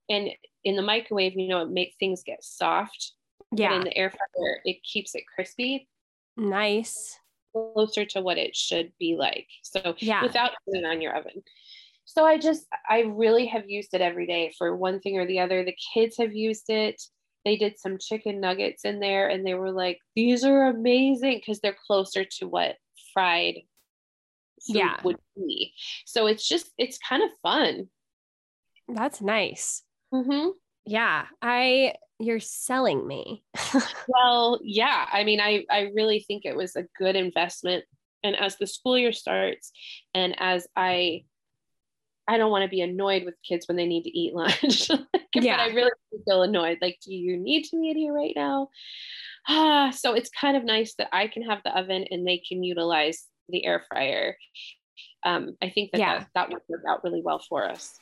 and in the microwave, you know, it makes things get soft. Yeah. But in the air fryer, it keeps it crispy. Nice. Closer to what it should be like. So yeah. without putting it on your oven. So I just, I really have used it every day for one thing or the other. The kids have used it. They did some chicken nuggets in there and they were like, these are amazing, because they're closer to what fried food yeah. would be. So it's just, it's kind of fun. That's nice. Mm-hmm. Yeah. I, you're selling me. Well, yeah. I mean, I, I really think it was a good investment. And as the school year starts, and as I, I don't want to be annoyed with kids when they need to eat lunch. yeah. But I really feel annoyed. Like, do you need to eat here right now? Ah, so it's kind of nice that I can have the oven and they can utilize the air fryer. Um, I think that, yeah. that that would work out really well for us.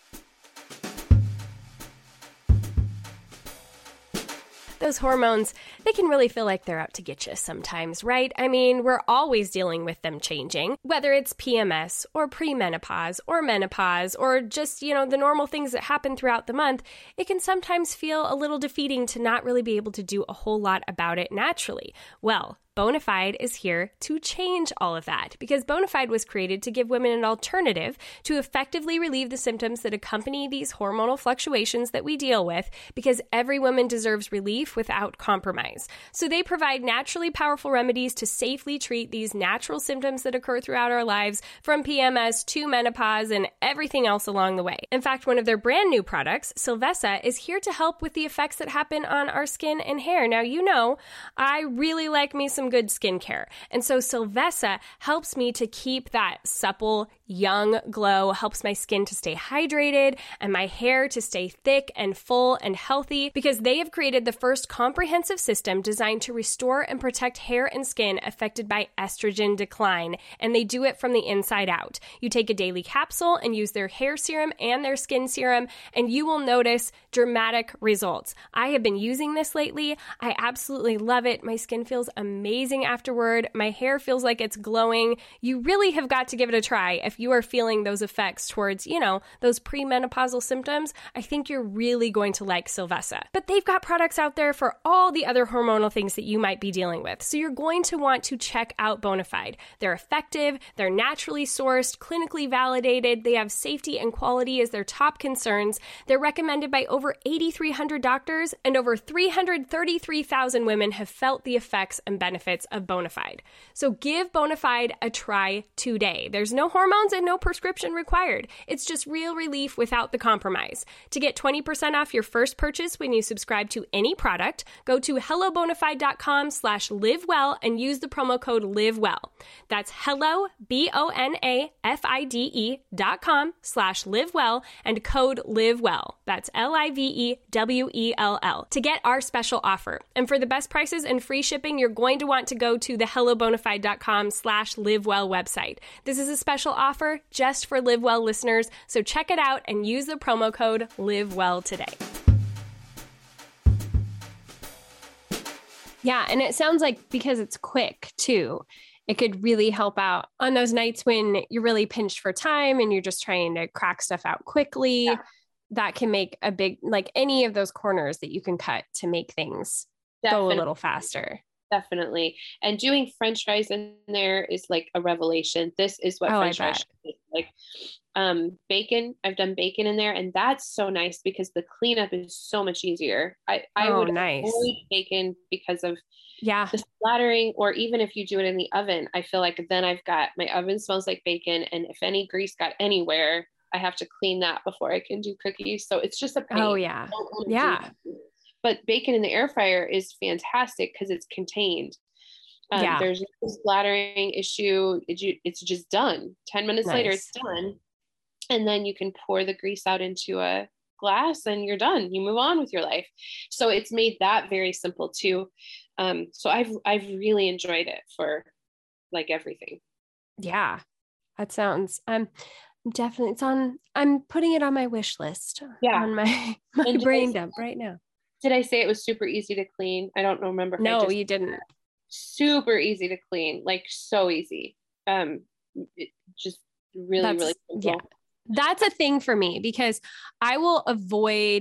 Those hormones, they can really feel like they're out to get you sometimes, right? I mean, we're always dealing with them changing, whether it's P M S or premenopause or menopause or just, you know, the normal things that happen throughout the month. It can sometimes feel a little defeating to not really be able to do a whole lot about it naturally. Well, Bonafide is here to change all of that, because Bonafide was created to give women an alternative to effectively relieve the symptoms that accompany these hormonal fluctuations that we deal with, because every woman deserves relief without compromise. So they provide naturally powerful remedies to safely treat these natural symptoms that occur throughout our lives, from P M S to menopause and everything else along the way. In fact, one of their brand new products, Silvessa, is here to help with the effects that happen on our skin and hair. Now, you know, I really like me some good skincare. And so Silvessa helps me to keep that supple, young glow, helps my skin to stay hydrated and my hair to stay thick and full and healthy, because they have created the first comprehensive system designed to restore and protect hair and skin affected by estrogen decline. And they do it from the inside out. You take a daily capsule and use their hair serum and their skin serum, and you will notice dramatic results. I have been using this lately. I absolutely love it. My skin feels amazing afterward. My hair feels like it's glowing. You really have got to give it a try if you are feeling those effects towards, you know, those premenopausal symptoms. I think you're really going to like Silvessa. But they've got products out there for all the other hormonal things that you might be dealing with. So you're going to want to check out Bonafide. They're effective, they're naturally sourced, clinically validated, they have safety and quality as their top concerns. They're recommended by over eight thousand three hundred doctors, and over three hundred thirty-three thousand women have felt the effects and benefits of Bonafide. So give Bonafide a try today. There's no hormones and no prescription required. It's just real relief without the compromise. To get twenty percent off your first purchase when you subscribe to any product, go to hellobonafide.com slash livewell and use the promo code livewell. That's hello, B O N A F I D E dot com slash livewell and code livewell. That's L I V E W E L L to get our special offer. And for the best prices and free shipping, you're going to want to go to the hellobonafide.com slash livewell website. This is a special offer just for Livewell listeners, so check it out and use the promo code livewell today. Yeah, and it sounds like because it's quick too, it could really help out on those nights when you're really pinched for time and you're just trying to crack stuff out quickly. Yeah. That can make a big, like any of those corners that you can cut to make things Definitely. Go a little faster. Definitely. And doing French fries in there is like a revelation. This is what oh, French fries is like. Um, bacon, I've done bacon in there, and that's so nice because the cleanup is so much easier. I, I oh, would nice. avoid bacon because of yeah. the splattering, or even if you do it in the oven, I feel like then I've got, my oven smells like bacon, and if any grease got anywhere, I have to clean that before I can do cookies. So it's just a pain. Oh yeah. Yeah. But bacon in the air fryer is fantastic because it's contained. Um, yeah. There's no splattering issue. It, it's just done. ten minutes nice. Later, it's done. And then you can pour the grease out into a glass and you're done. You move on with your life. So it's made that very simple too. Um, so I've, I've really enjoyed it for like everything. Yeah, that sounds, um, definitely, it's on, I'm putting it on my wish list. Yeah. On my, my brain dump right now. Did I say it was super easy to clean? I don't remember. If no, I just, you didn't. Super easy to clean, like so easy. Um, it just really, That's, really simple. Yeah. That's a thing for me because I will avoid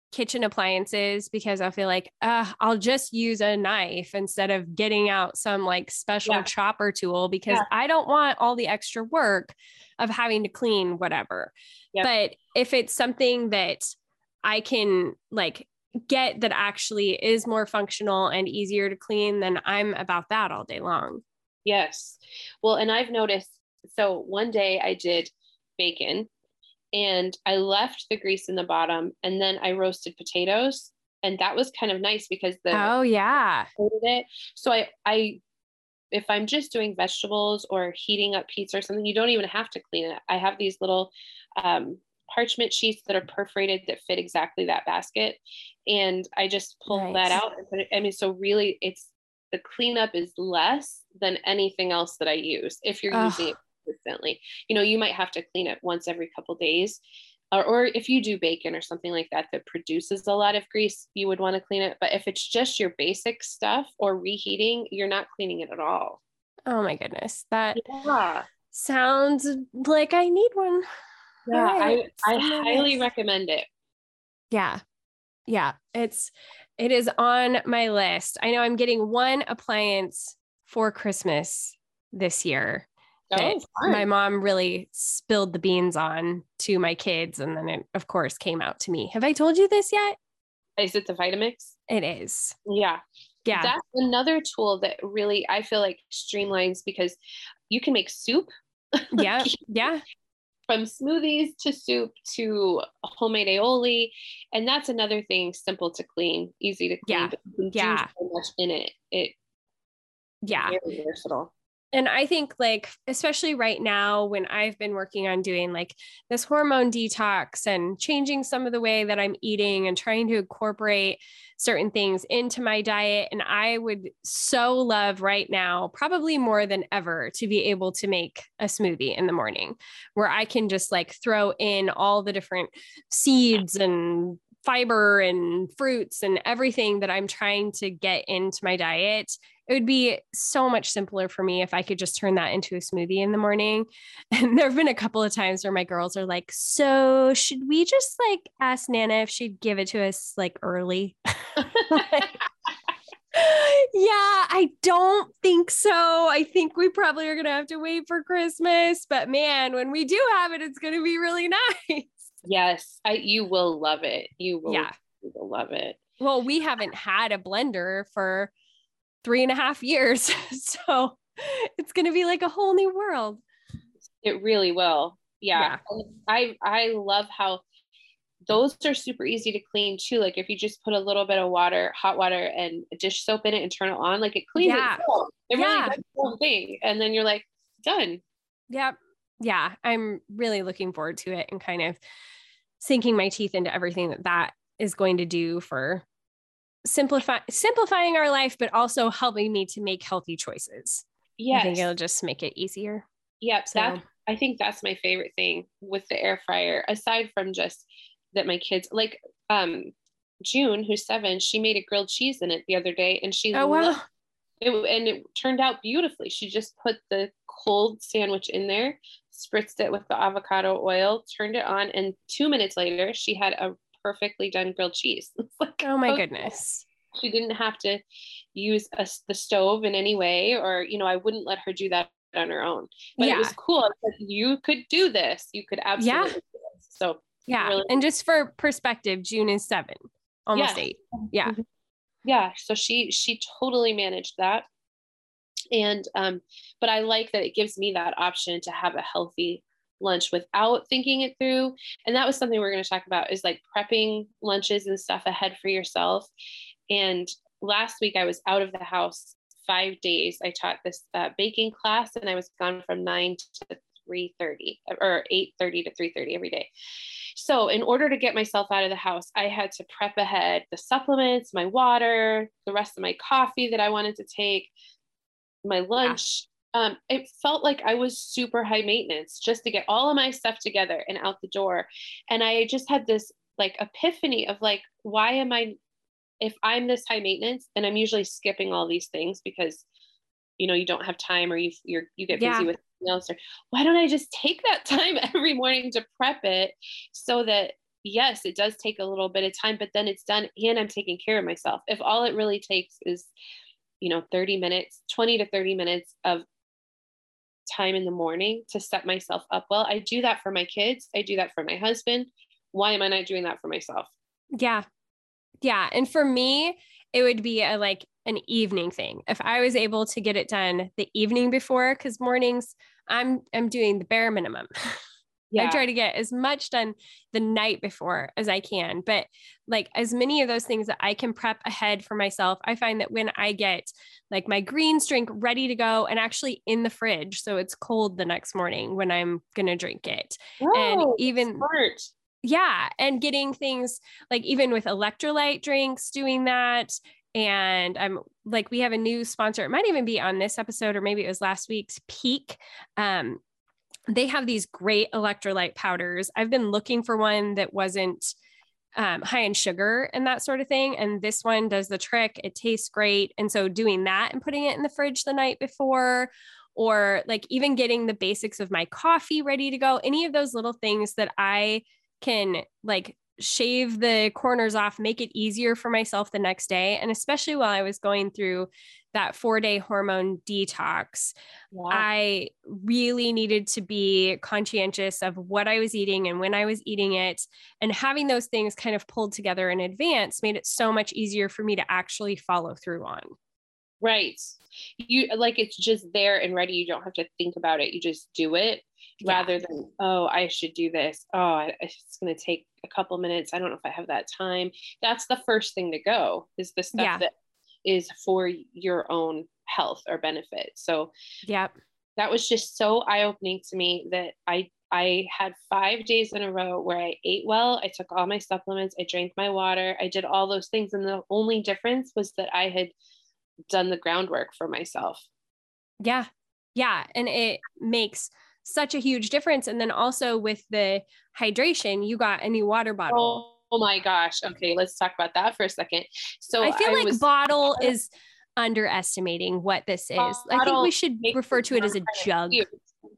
kitchen appliances because I feel like uh, I'll just use a knife instead of getting out some like special Yeah. chopper tool because Yeah. I don't want all the extra work of having to clean whatever. Yep. But if it's something that I can like get that actually is more functional and easier to clean, then I'm about that all day long. Yes. Well, and I've noticed, so one day I did bacon and I left the grease in the bottom and then I roasted potatoes. And that was kind of nice because the oh yeah. it. So I, I, if I'm just doing vegetables or heating up pizza or something, you don't even have to clean it. I have these little um, parchment sheets that are perforated that fit exactly that basket. And I just pull Nice. that out and put it, I mean, so really it's, the cleanup is less than anything else that I use. If you're Ugh. using it consistently, you know, you might have to clean it once every couple days. Or, or if you do bacon or something like that, that produces a lot of grease, you would want to clean it. But if it's just your basic stuff or reheating, you're not cleaning it at all. Oh my goodness. That Yeah. sounds like I need one. Yeah. Right. I, I highly recommend it. Yeah. Yeah. It's, it is on my list. I know I'm getting one appliance for Christmas this year that Oh, my mom really spilled the beans on to my kids. And then it, of course, came out to me. Have I told you this yet? Is it the Vitamix? It is. Yeah. Yeah. That's another tool that really, I feel like streamlines because you can make soup. Yeah. Yeah. From smoothies to soup to homemade aioli. And that's another thing, simple to clean, easy to clean, Yeah. but you can Yeah. do so much in it. It Yeah. very versatile. And I think like, especially right now when I've been working on doing like this hormone detox and changing some of the way that I'm eating and trying to incorporate certain things into my diet. And I would so love right now, probably more than ever, to be able to make a smoothie in the morning where I can just like throw in all the different seeds and fiber and fruits and everything that I'm trying to get into my diet. It would be so much simpler for me if I could just turn that into a smoothie in the morning. And there have been a couple of times where my girls are like, so should we just like ask Nana if she'd give it to us like early? Like, yeah, I don't think so. I think we probably are going to have to wait for Christmas, but man, when we do have it, it's going to be really nice. Yes, I, you will love it. You will, yeah. you will love it. Well, we haven't had a blender for three and a half years. So it's going to be like a whole new world. It really will. Yeah. Yeah. I, I love how those are super easy to clean too. Like if you just put a little bit of water, hot water and dish soap in it and turn it on, like it cleans Yeah. itself. It Yeah. really does the whole thing. And then you're like, done. Yep. Yeah. I'm really looking forward to it and kind of sinking my teeth into everything that that is going to do for simplify simplifying our life, but also helping me to make healthy choices. Yes. I think it'll just make it easier. Yep. So. That, I think that's my favorite thing with the air fryer, aside from just that my kids like, um, June, who's seven, she made a grilled cheese in it the other day and she Oh, wow. loved it, and it turned out beautifully. She just put the cold sandwich in there, spritzed it with the avocado oil, turned it on, and two minutes later, she had a perfectly done grilled cheese. Like, oh my okay. goodness. She didn't have to use a, the stove in any way, or, you know, I wouldn't let her do that on her own. But yeah. it was cool. Like, you could do this. You could absolutely yeah. do this. So yeah. Really- and just for perspective, June is seven, almost yeah. eight. Yeah. Yeah. So she, she totally managed that. And, um, but I like that it gives me that option to have a healthy lunch without thinking it through. And that was something we're going to talk about, is like prepping lunches and stuff ahead for yourself. And last week I was out of the house five days. I taught this uh, baking class and I was gone from nine to three thirty or eight thirty to three thirty every day. So in order to get myself out of the house, I had to prep ahead the supplements, my water, the rest of my coffee that I wanted to take, my lunch. Yeah. Um, it felt like I was super high maintenance just to get all of my stuff together and out the door. And I just had this like epiphany of like, why am I, if I'm this high maintenance, and I'm usually skipping all these things because, you know, you don't have time, or you you're, you get busy yeah. with something else, or why don't I just take that time every morning to prep it so that, yes, it does take a little bit of time, but then it's done and I'm taking care of myself. If all it really takes is, you know, thirty minutes, twenty to thirty minutes of time in the morning to set myself up well, I do that for my kids. I do that for my husband. Why am I not doing that for myself? Yeah. Yeah. And for me, it would be a, like an evening thing. If I was able to get it done the evening before, because mornings I'm, I'm doing the bare minimum. Yeah. I try to get as much done the night before as I can, but like as many of those things that I can prep ahead for myself, I find that when I get like my greens drink ready to go and actually in the fridge, so it's cold the next morning when I'm going to drink it. Oh, and even smart. Yeah. And getting things like even with electrolyte drinks, doing that. And I'm like, we have a new sponsor. It might even be on this episode, or maybe it was last week's Peak. Um, they have these great electrolyte powders. I've been looking for one that wasn't um, high in sugar and that sort of thing. And this one does the trick. It tastes great. And so doing that and putting it in the fridge the night before, or like even getting the basics of my coffee ready to go, any of those little things that I can like shave the corners off, make it easier for myself the next day. And especially while I was going through that four day hormone detox, yeah. I really needed to be conscientious of what I was eating and when I was eating it, and having those things kind of pulled together in advance made it so much easier for me to actually follow through on. Right. You like, it's just there and ready. You don't have to think about it. You just do it. Yeah. Rather than, oh, I should do this. Oh, it's going to take a couple minutes. I don't know if I have that time. That's the first thing to go, is the stuff yeah. that is for your own health or benefit. So yeah, that was just so eye-opening to me that I, I had five days in a row where I ate well. I took all my supplements. I drank my water. I did all those things. And the only difference was that I had done the groundwork for myself. Yeah. Yeah. And it makes such a huge difference. And then also with the hydration, you got a new water bottle. Oh, oh my gosh. Okay. Let's talk about that for a second. So I feel I like was, bottle is underestimating what this is. I think we should refer to it as a jug. It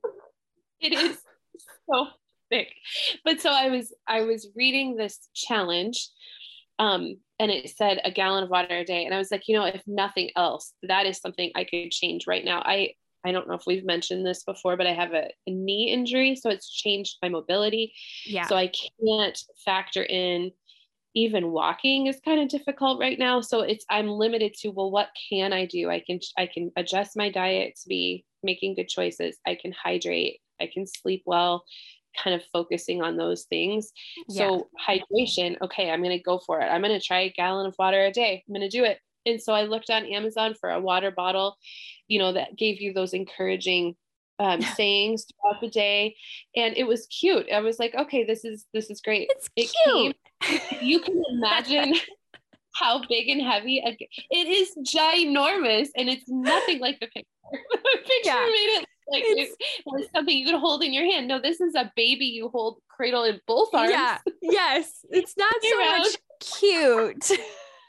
is so thick. But so I was, I was reading this challenge, um, and it said a gallon of water a day. And I was like, you know, if nothing else, that is something I could change right now. I, I don't know if we've mentioned this before, but I have a, a knee injury. So it's changed my mobility. Yeah. So I can't factor in, even walking is kind of difficult right now. So it's, I'm limited to, well, what can I do? I can, I can adjust my diet to be making good choices. I can hydrate. I can sleep well, kind of focusing on those things. Yeah. So hydration. Okay. I'm going to go for it. I'm going to try a gallon of water a day. I'm going to do it. And so I looked on Amazon for a water bottle, you know, that gave you those encouraging um, sayings throughout the day. And it was cute. I was like, okay, this is, this is great. It's it cute. Came, you can imagine how big and heavy it is, ginormous. And it's nothing like the picture. The picture yeah. made it like it's, it was something you could hold in your hand. No, this is a baby you hold cradle in both arms. Yeah. Yes. It's not so around. much cute.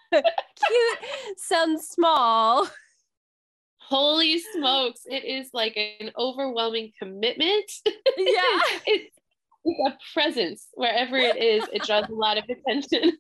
Cute sounds small. Holy smokes. It is like an overwhelming commitment. Yeah. it's, it's a presence wherever it is. It draws a lot of attention.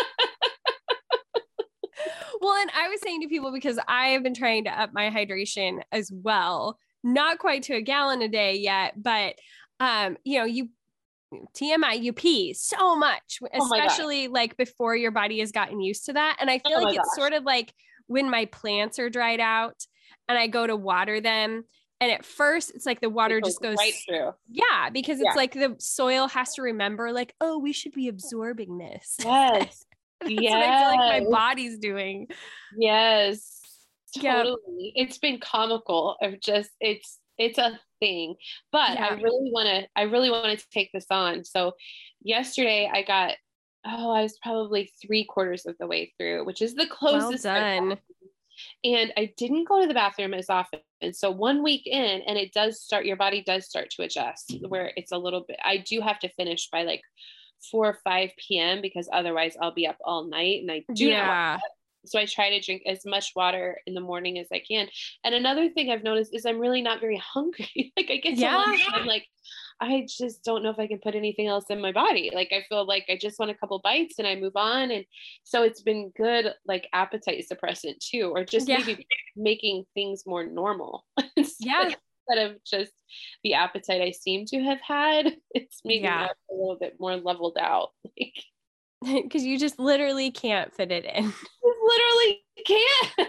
Well, and I was saying to people, because I have been trying to up my hydration as well, not quite to a gallon a day yet, but um, you know, you T M I, you pee so much, especially oh like before your body has gotten used to that. And I feel oh like it's gosh. sort of like when my plants are dried out and I go to water them. And at first it's like the water goes just goes right through. Yeah. Because it's yeah. like the soil has to remember like, oh, we should be absorbing this. Yes. That's yes. what I feel like my body's doing. Yes. Totally. Yep. It's been comical of just, it's, it's a thing, but yeah. I really want to, I really want to take this on. So yesterday I got, oh, I was probably three quarters of the way through, which is the closest. Well done. And I didn't go to the bathroom as often. And so one week in, and it does start, your body does start to adjust where it's a little bit, I do have to finish by like four or five P M because otherwise I'll be up all night. And I do yeah. not so I try to drink as much water in the morning as I can. And another thing I've noticed is I'm really not very hungry. Like I get to Yeah. lunch, I'm like, I just don't know if I can put anything else in my body. Like I feel like I just want a couple bites and I move on. And so it's been good, like appetite suppressant too, or just Yeah. maybe making things more normal. Yeah. Instead of just the appetite I seem to have had, it's maybe Yeah. now a little bit more leveled out. Like, Because you just literally can't fit it in. literally can't.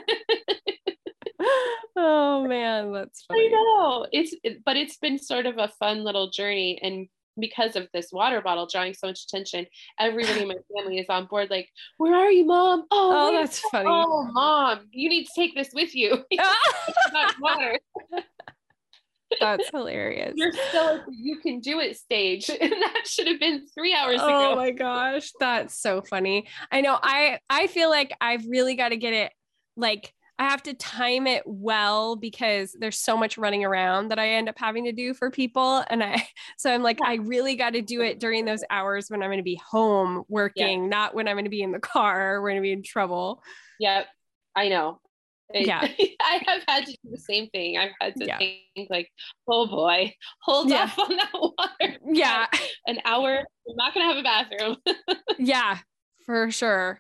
Oh man, that's funny. I know it's, it, but it's been sort of a fun little journey. And because of this water bottle drawing so much attention, everybody in my family is on board. Like, where are you, Mom? Oh, Oh, wait, that's funny. Oh, Mom, you need to take this with you. About water. That's hilarious. You're still at the you can do it stage. And that should have been three hours Oh ago. my gosh, that's so funny. I know. I I feel like I've really got to get it, like I have to time it well because there's so much running around that I end up having to do for people. And I, so I'm like, I really got to do it during those hours when I'm going to be home working, yeah. not when I'm going to be in the car, we're going to be in trouble. Yep. I know. It, yeah. I have had to do the same thing. I've had to yeah. think like, oh boy, hold yeah. off on that water. Yeah. An hour. I'm not going to have a bathroom. Yeah, for sure.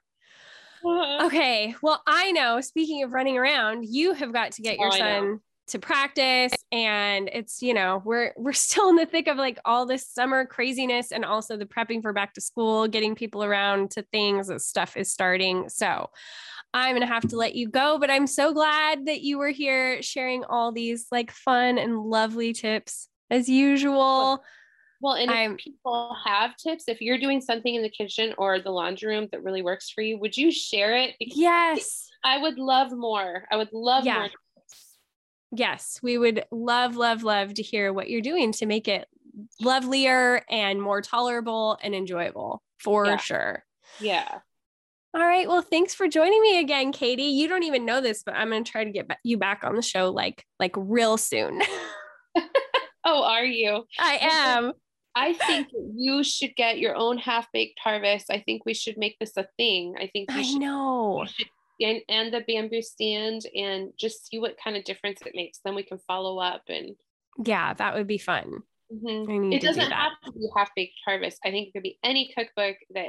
Okay. Well, I know, speaking of running around, you have got to get your oh, son to practice, and it's, you know, we're, we're still in the thick of like all this summer craziness and also the prepping for back to school, getting people around to things as stuff is starting. So I'm going to have to let you go, but I'm so glad that you were here sharing all these like fun and lovely tips as usual. Well, and if I'm, people have tips, if you're doing something in the kitchen or the laundry room that really works for you, would you share it? Because yes. I would love more. I would love yeah. more tips. Yes, we would love, love, love to hear what you're doing to make it lovelier and more tolerable and enjoyable for yeah. sure. Yeah. All right. Well, thanks for joining me again, Katie. You don't even know this, but I'm going to try to get you back on the show like, like real soon. Oh, are you? I am. I think you should get your own half-baked harvest. I think we should make this a thing. I think we I should, know. We should, and, and the bamboo stand and just see what kind of difference it makes. Then we can follow up and yeah, that would be fun. Mm-hmm. I need it to doesn't do that. have to be half-baked harvest. I think it could be any cookbook that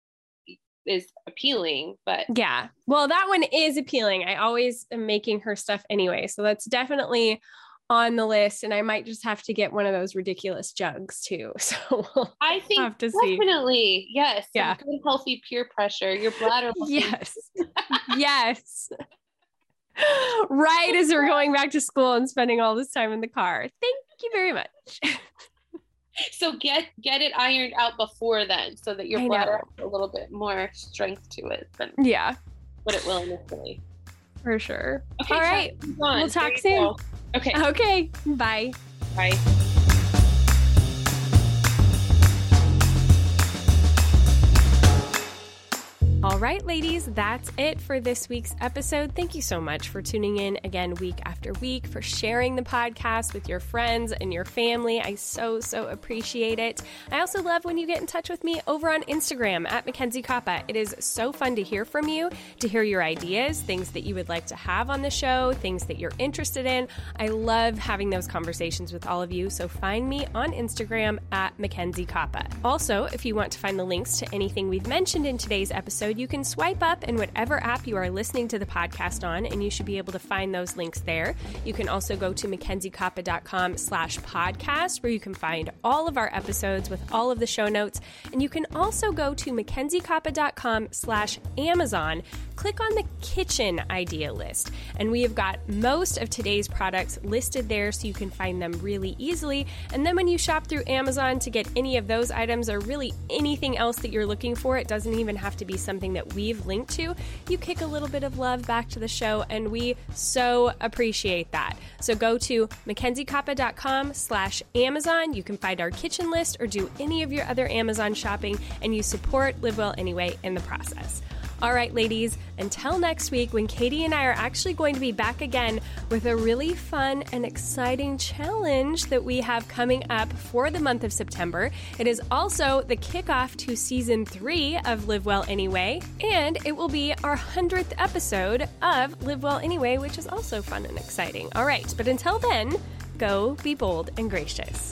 is appealing, but yeah, well, that one is appealing. I always am making her stuff anyway, so that's definitely on the list, and I might just have to get one of those ridiculous jugs too. So we'll I think have to definitely see. Yes, yeah, good healthy peer pressure. Your bladder. yes, yes. Right as we're going back to school and spending all this time in the car. Thank you very much. So get get it ironed out before then, so that your I bladder know. has a little bit more strength to it than yeah, what it will initially. For sure. Okay, all right, we'll talk soon. Go. Okay. Okay. Bye. Bye. All right, ladies, that's it for this week's episode. Thank you so much for tuning in again week after week, for sharing the podcast with your friends and your family. I so, so appreciate it. I also love when you get in touch with me over on Instagram at Mackenzie Koppa. It is so fun to hear from you, to hear your ideas, things that you would like to have on the show, things that you're interested in. I love having those conversations with all of you, so find me on Instagram at Mackenzie Koppa. Also, if you want to find the links to anything we've mentioned in today's episode, you can swipe up in whatever app you are listening to the podcast on, and you should be able to find those links there. You can also go to mackenziekoppa.com slash podcast, where you can find all of our episodes with all of the show notes. And you can also go to mackenziekoppa.com slash Amazon. Click on the kitchen idea list, and we have got most of today's products listed there so you can find them really easily. And then when you shop through Amazon to get any of those items or really anything else that you're looking for, it doesn't even have to be something that we've linked to. You kick a little bit of love back to the show, and we so appreciate that. So go to mackenziekoppa.com slash Amazon. You can find our kitchen list or do any of your other Amazon shopping, and you support Live Well Anyway in the process. All right, ladies, until next week when Katie and I are actually going to be back again with a really fun and exciting challenge that we have coming up for the month of September. It is also the kickoff to season three of Live Well Anyway, and it will be our hundredth episode of Live Well Anyway, which is also fun and exciting. All right, but until then, go be bold and gracious.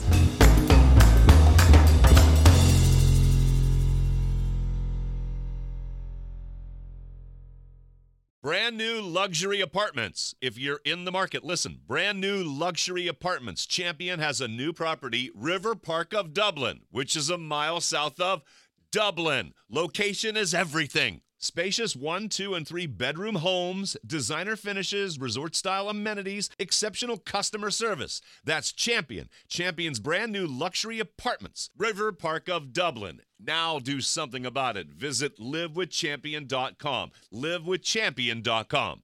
Brand new luxury apartments. If you're in the market, listen. Brand new luxury apartments. Champion has a new property, River Park of Dublin, which is a mile south of Dublin. Location is everything. Spacious one, two, and three bedroom homes, designer finishes, resort-style amenities, exceptional customer service. That's Champion. Champion's brand new luxury apartments, River Park of Dublin. Now do something about it. Visit live with champion dot com. live with champion dot com.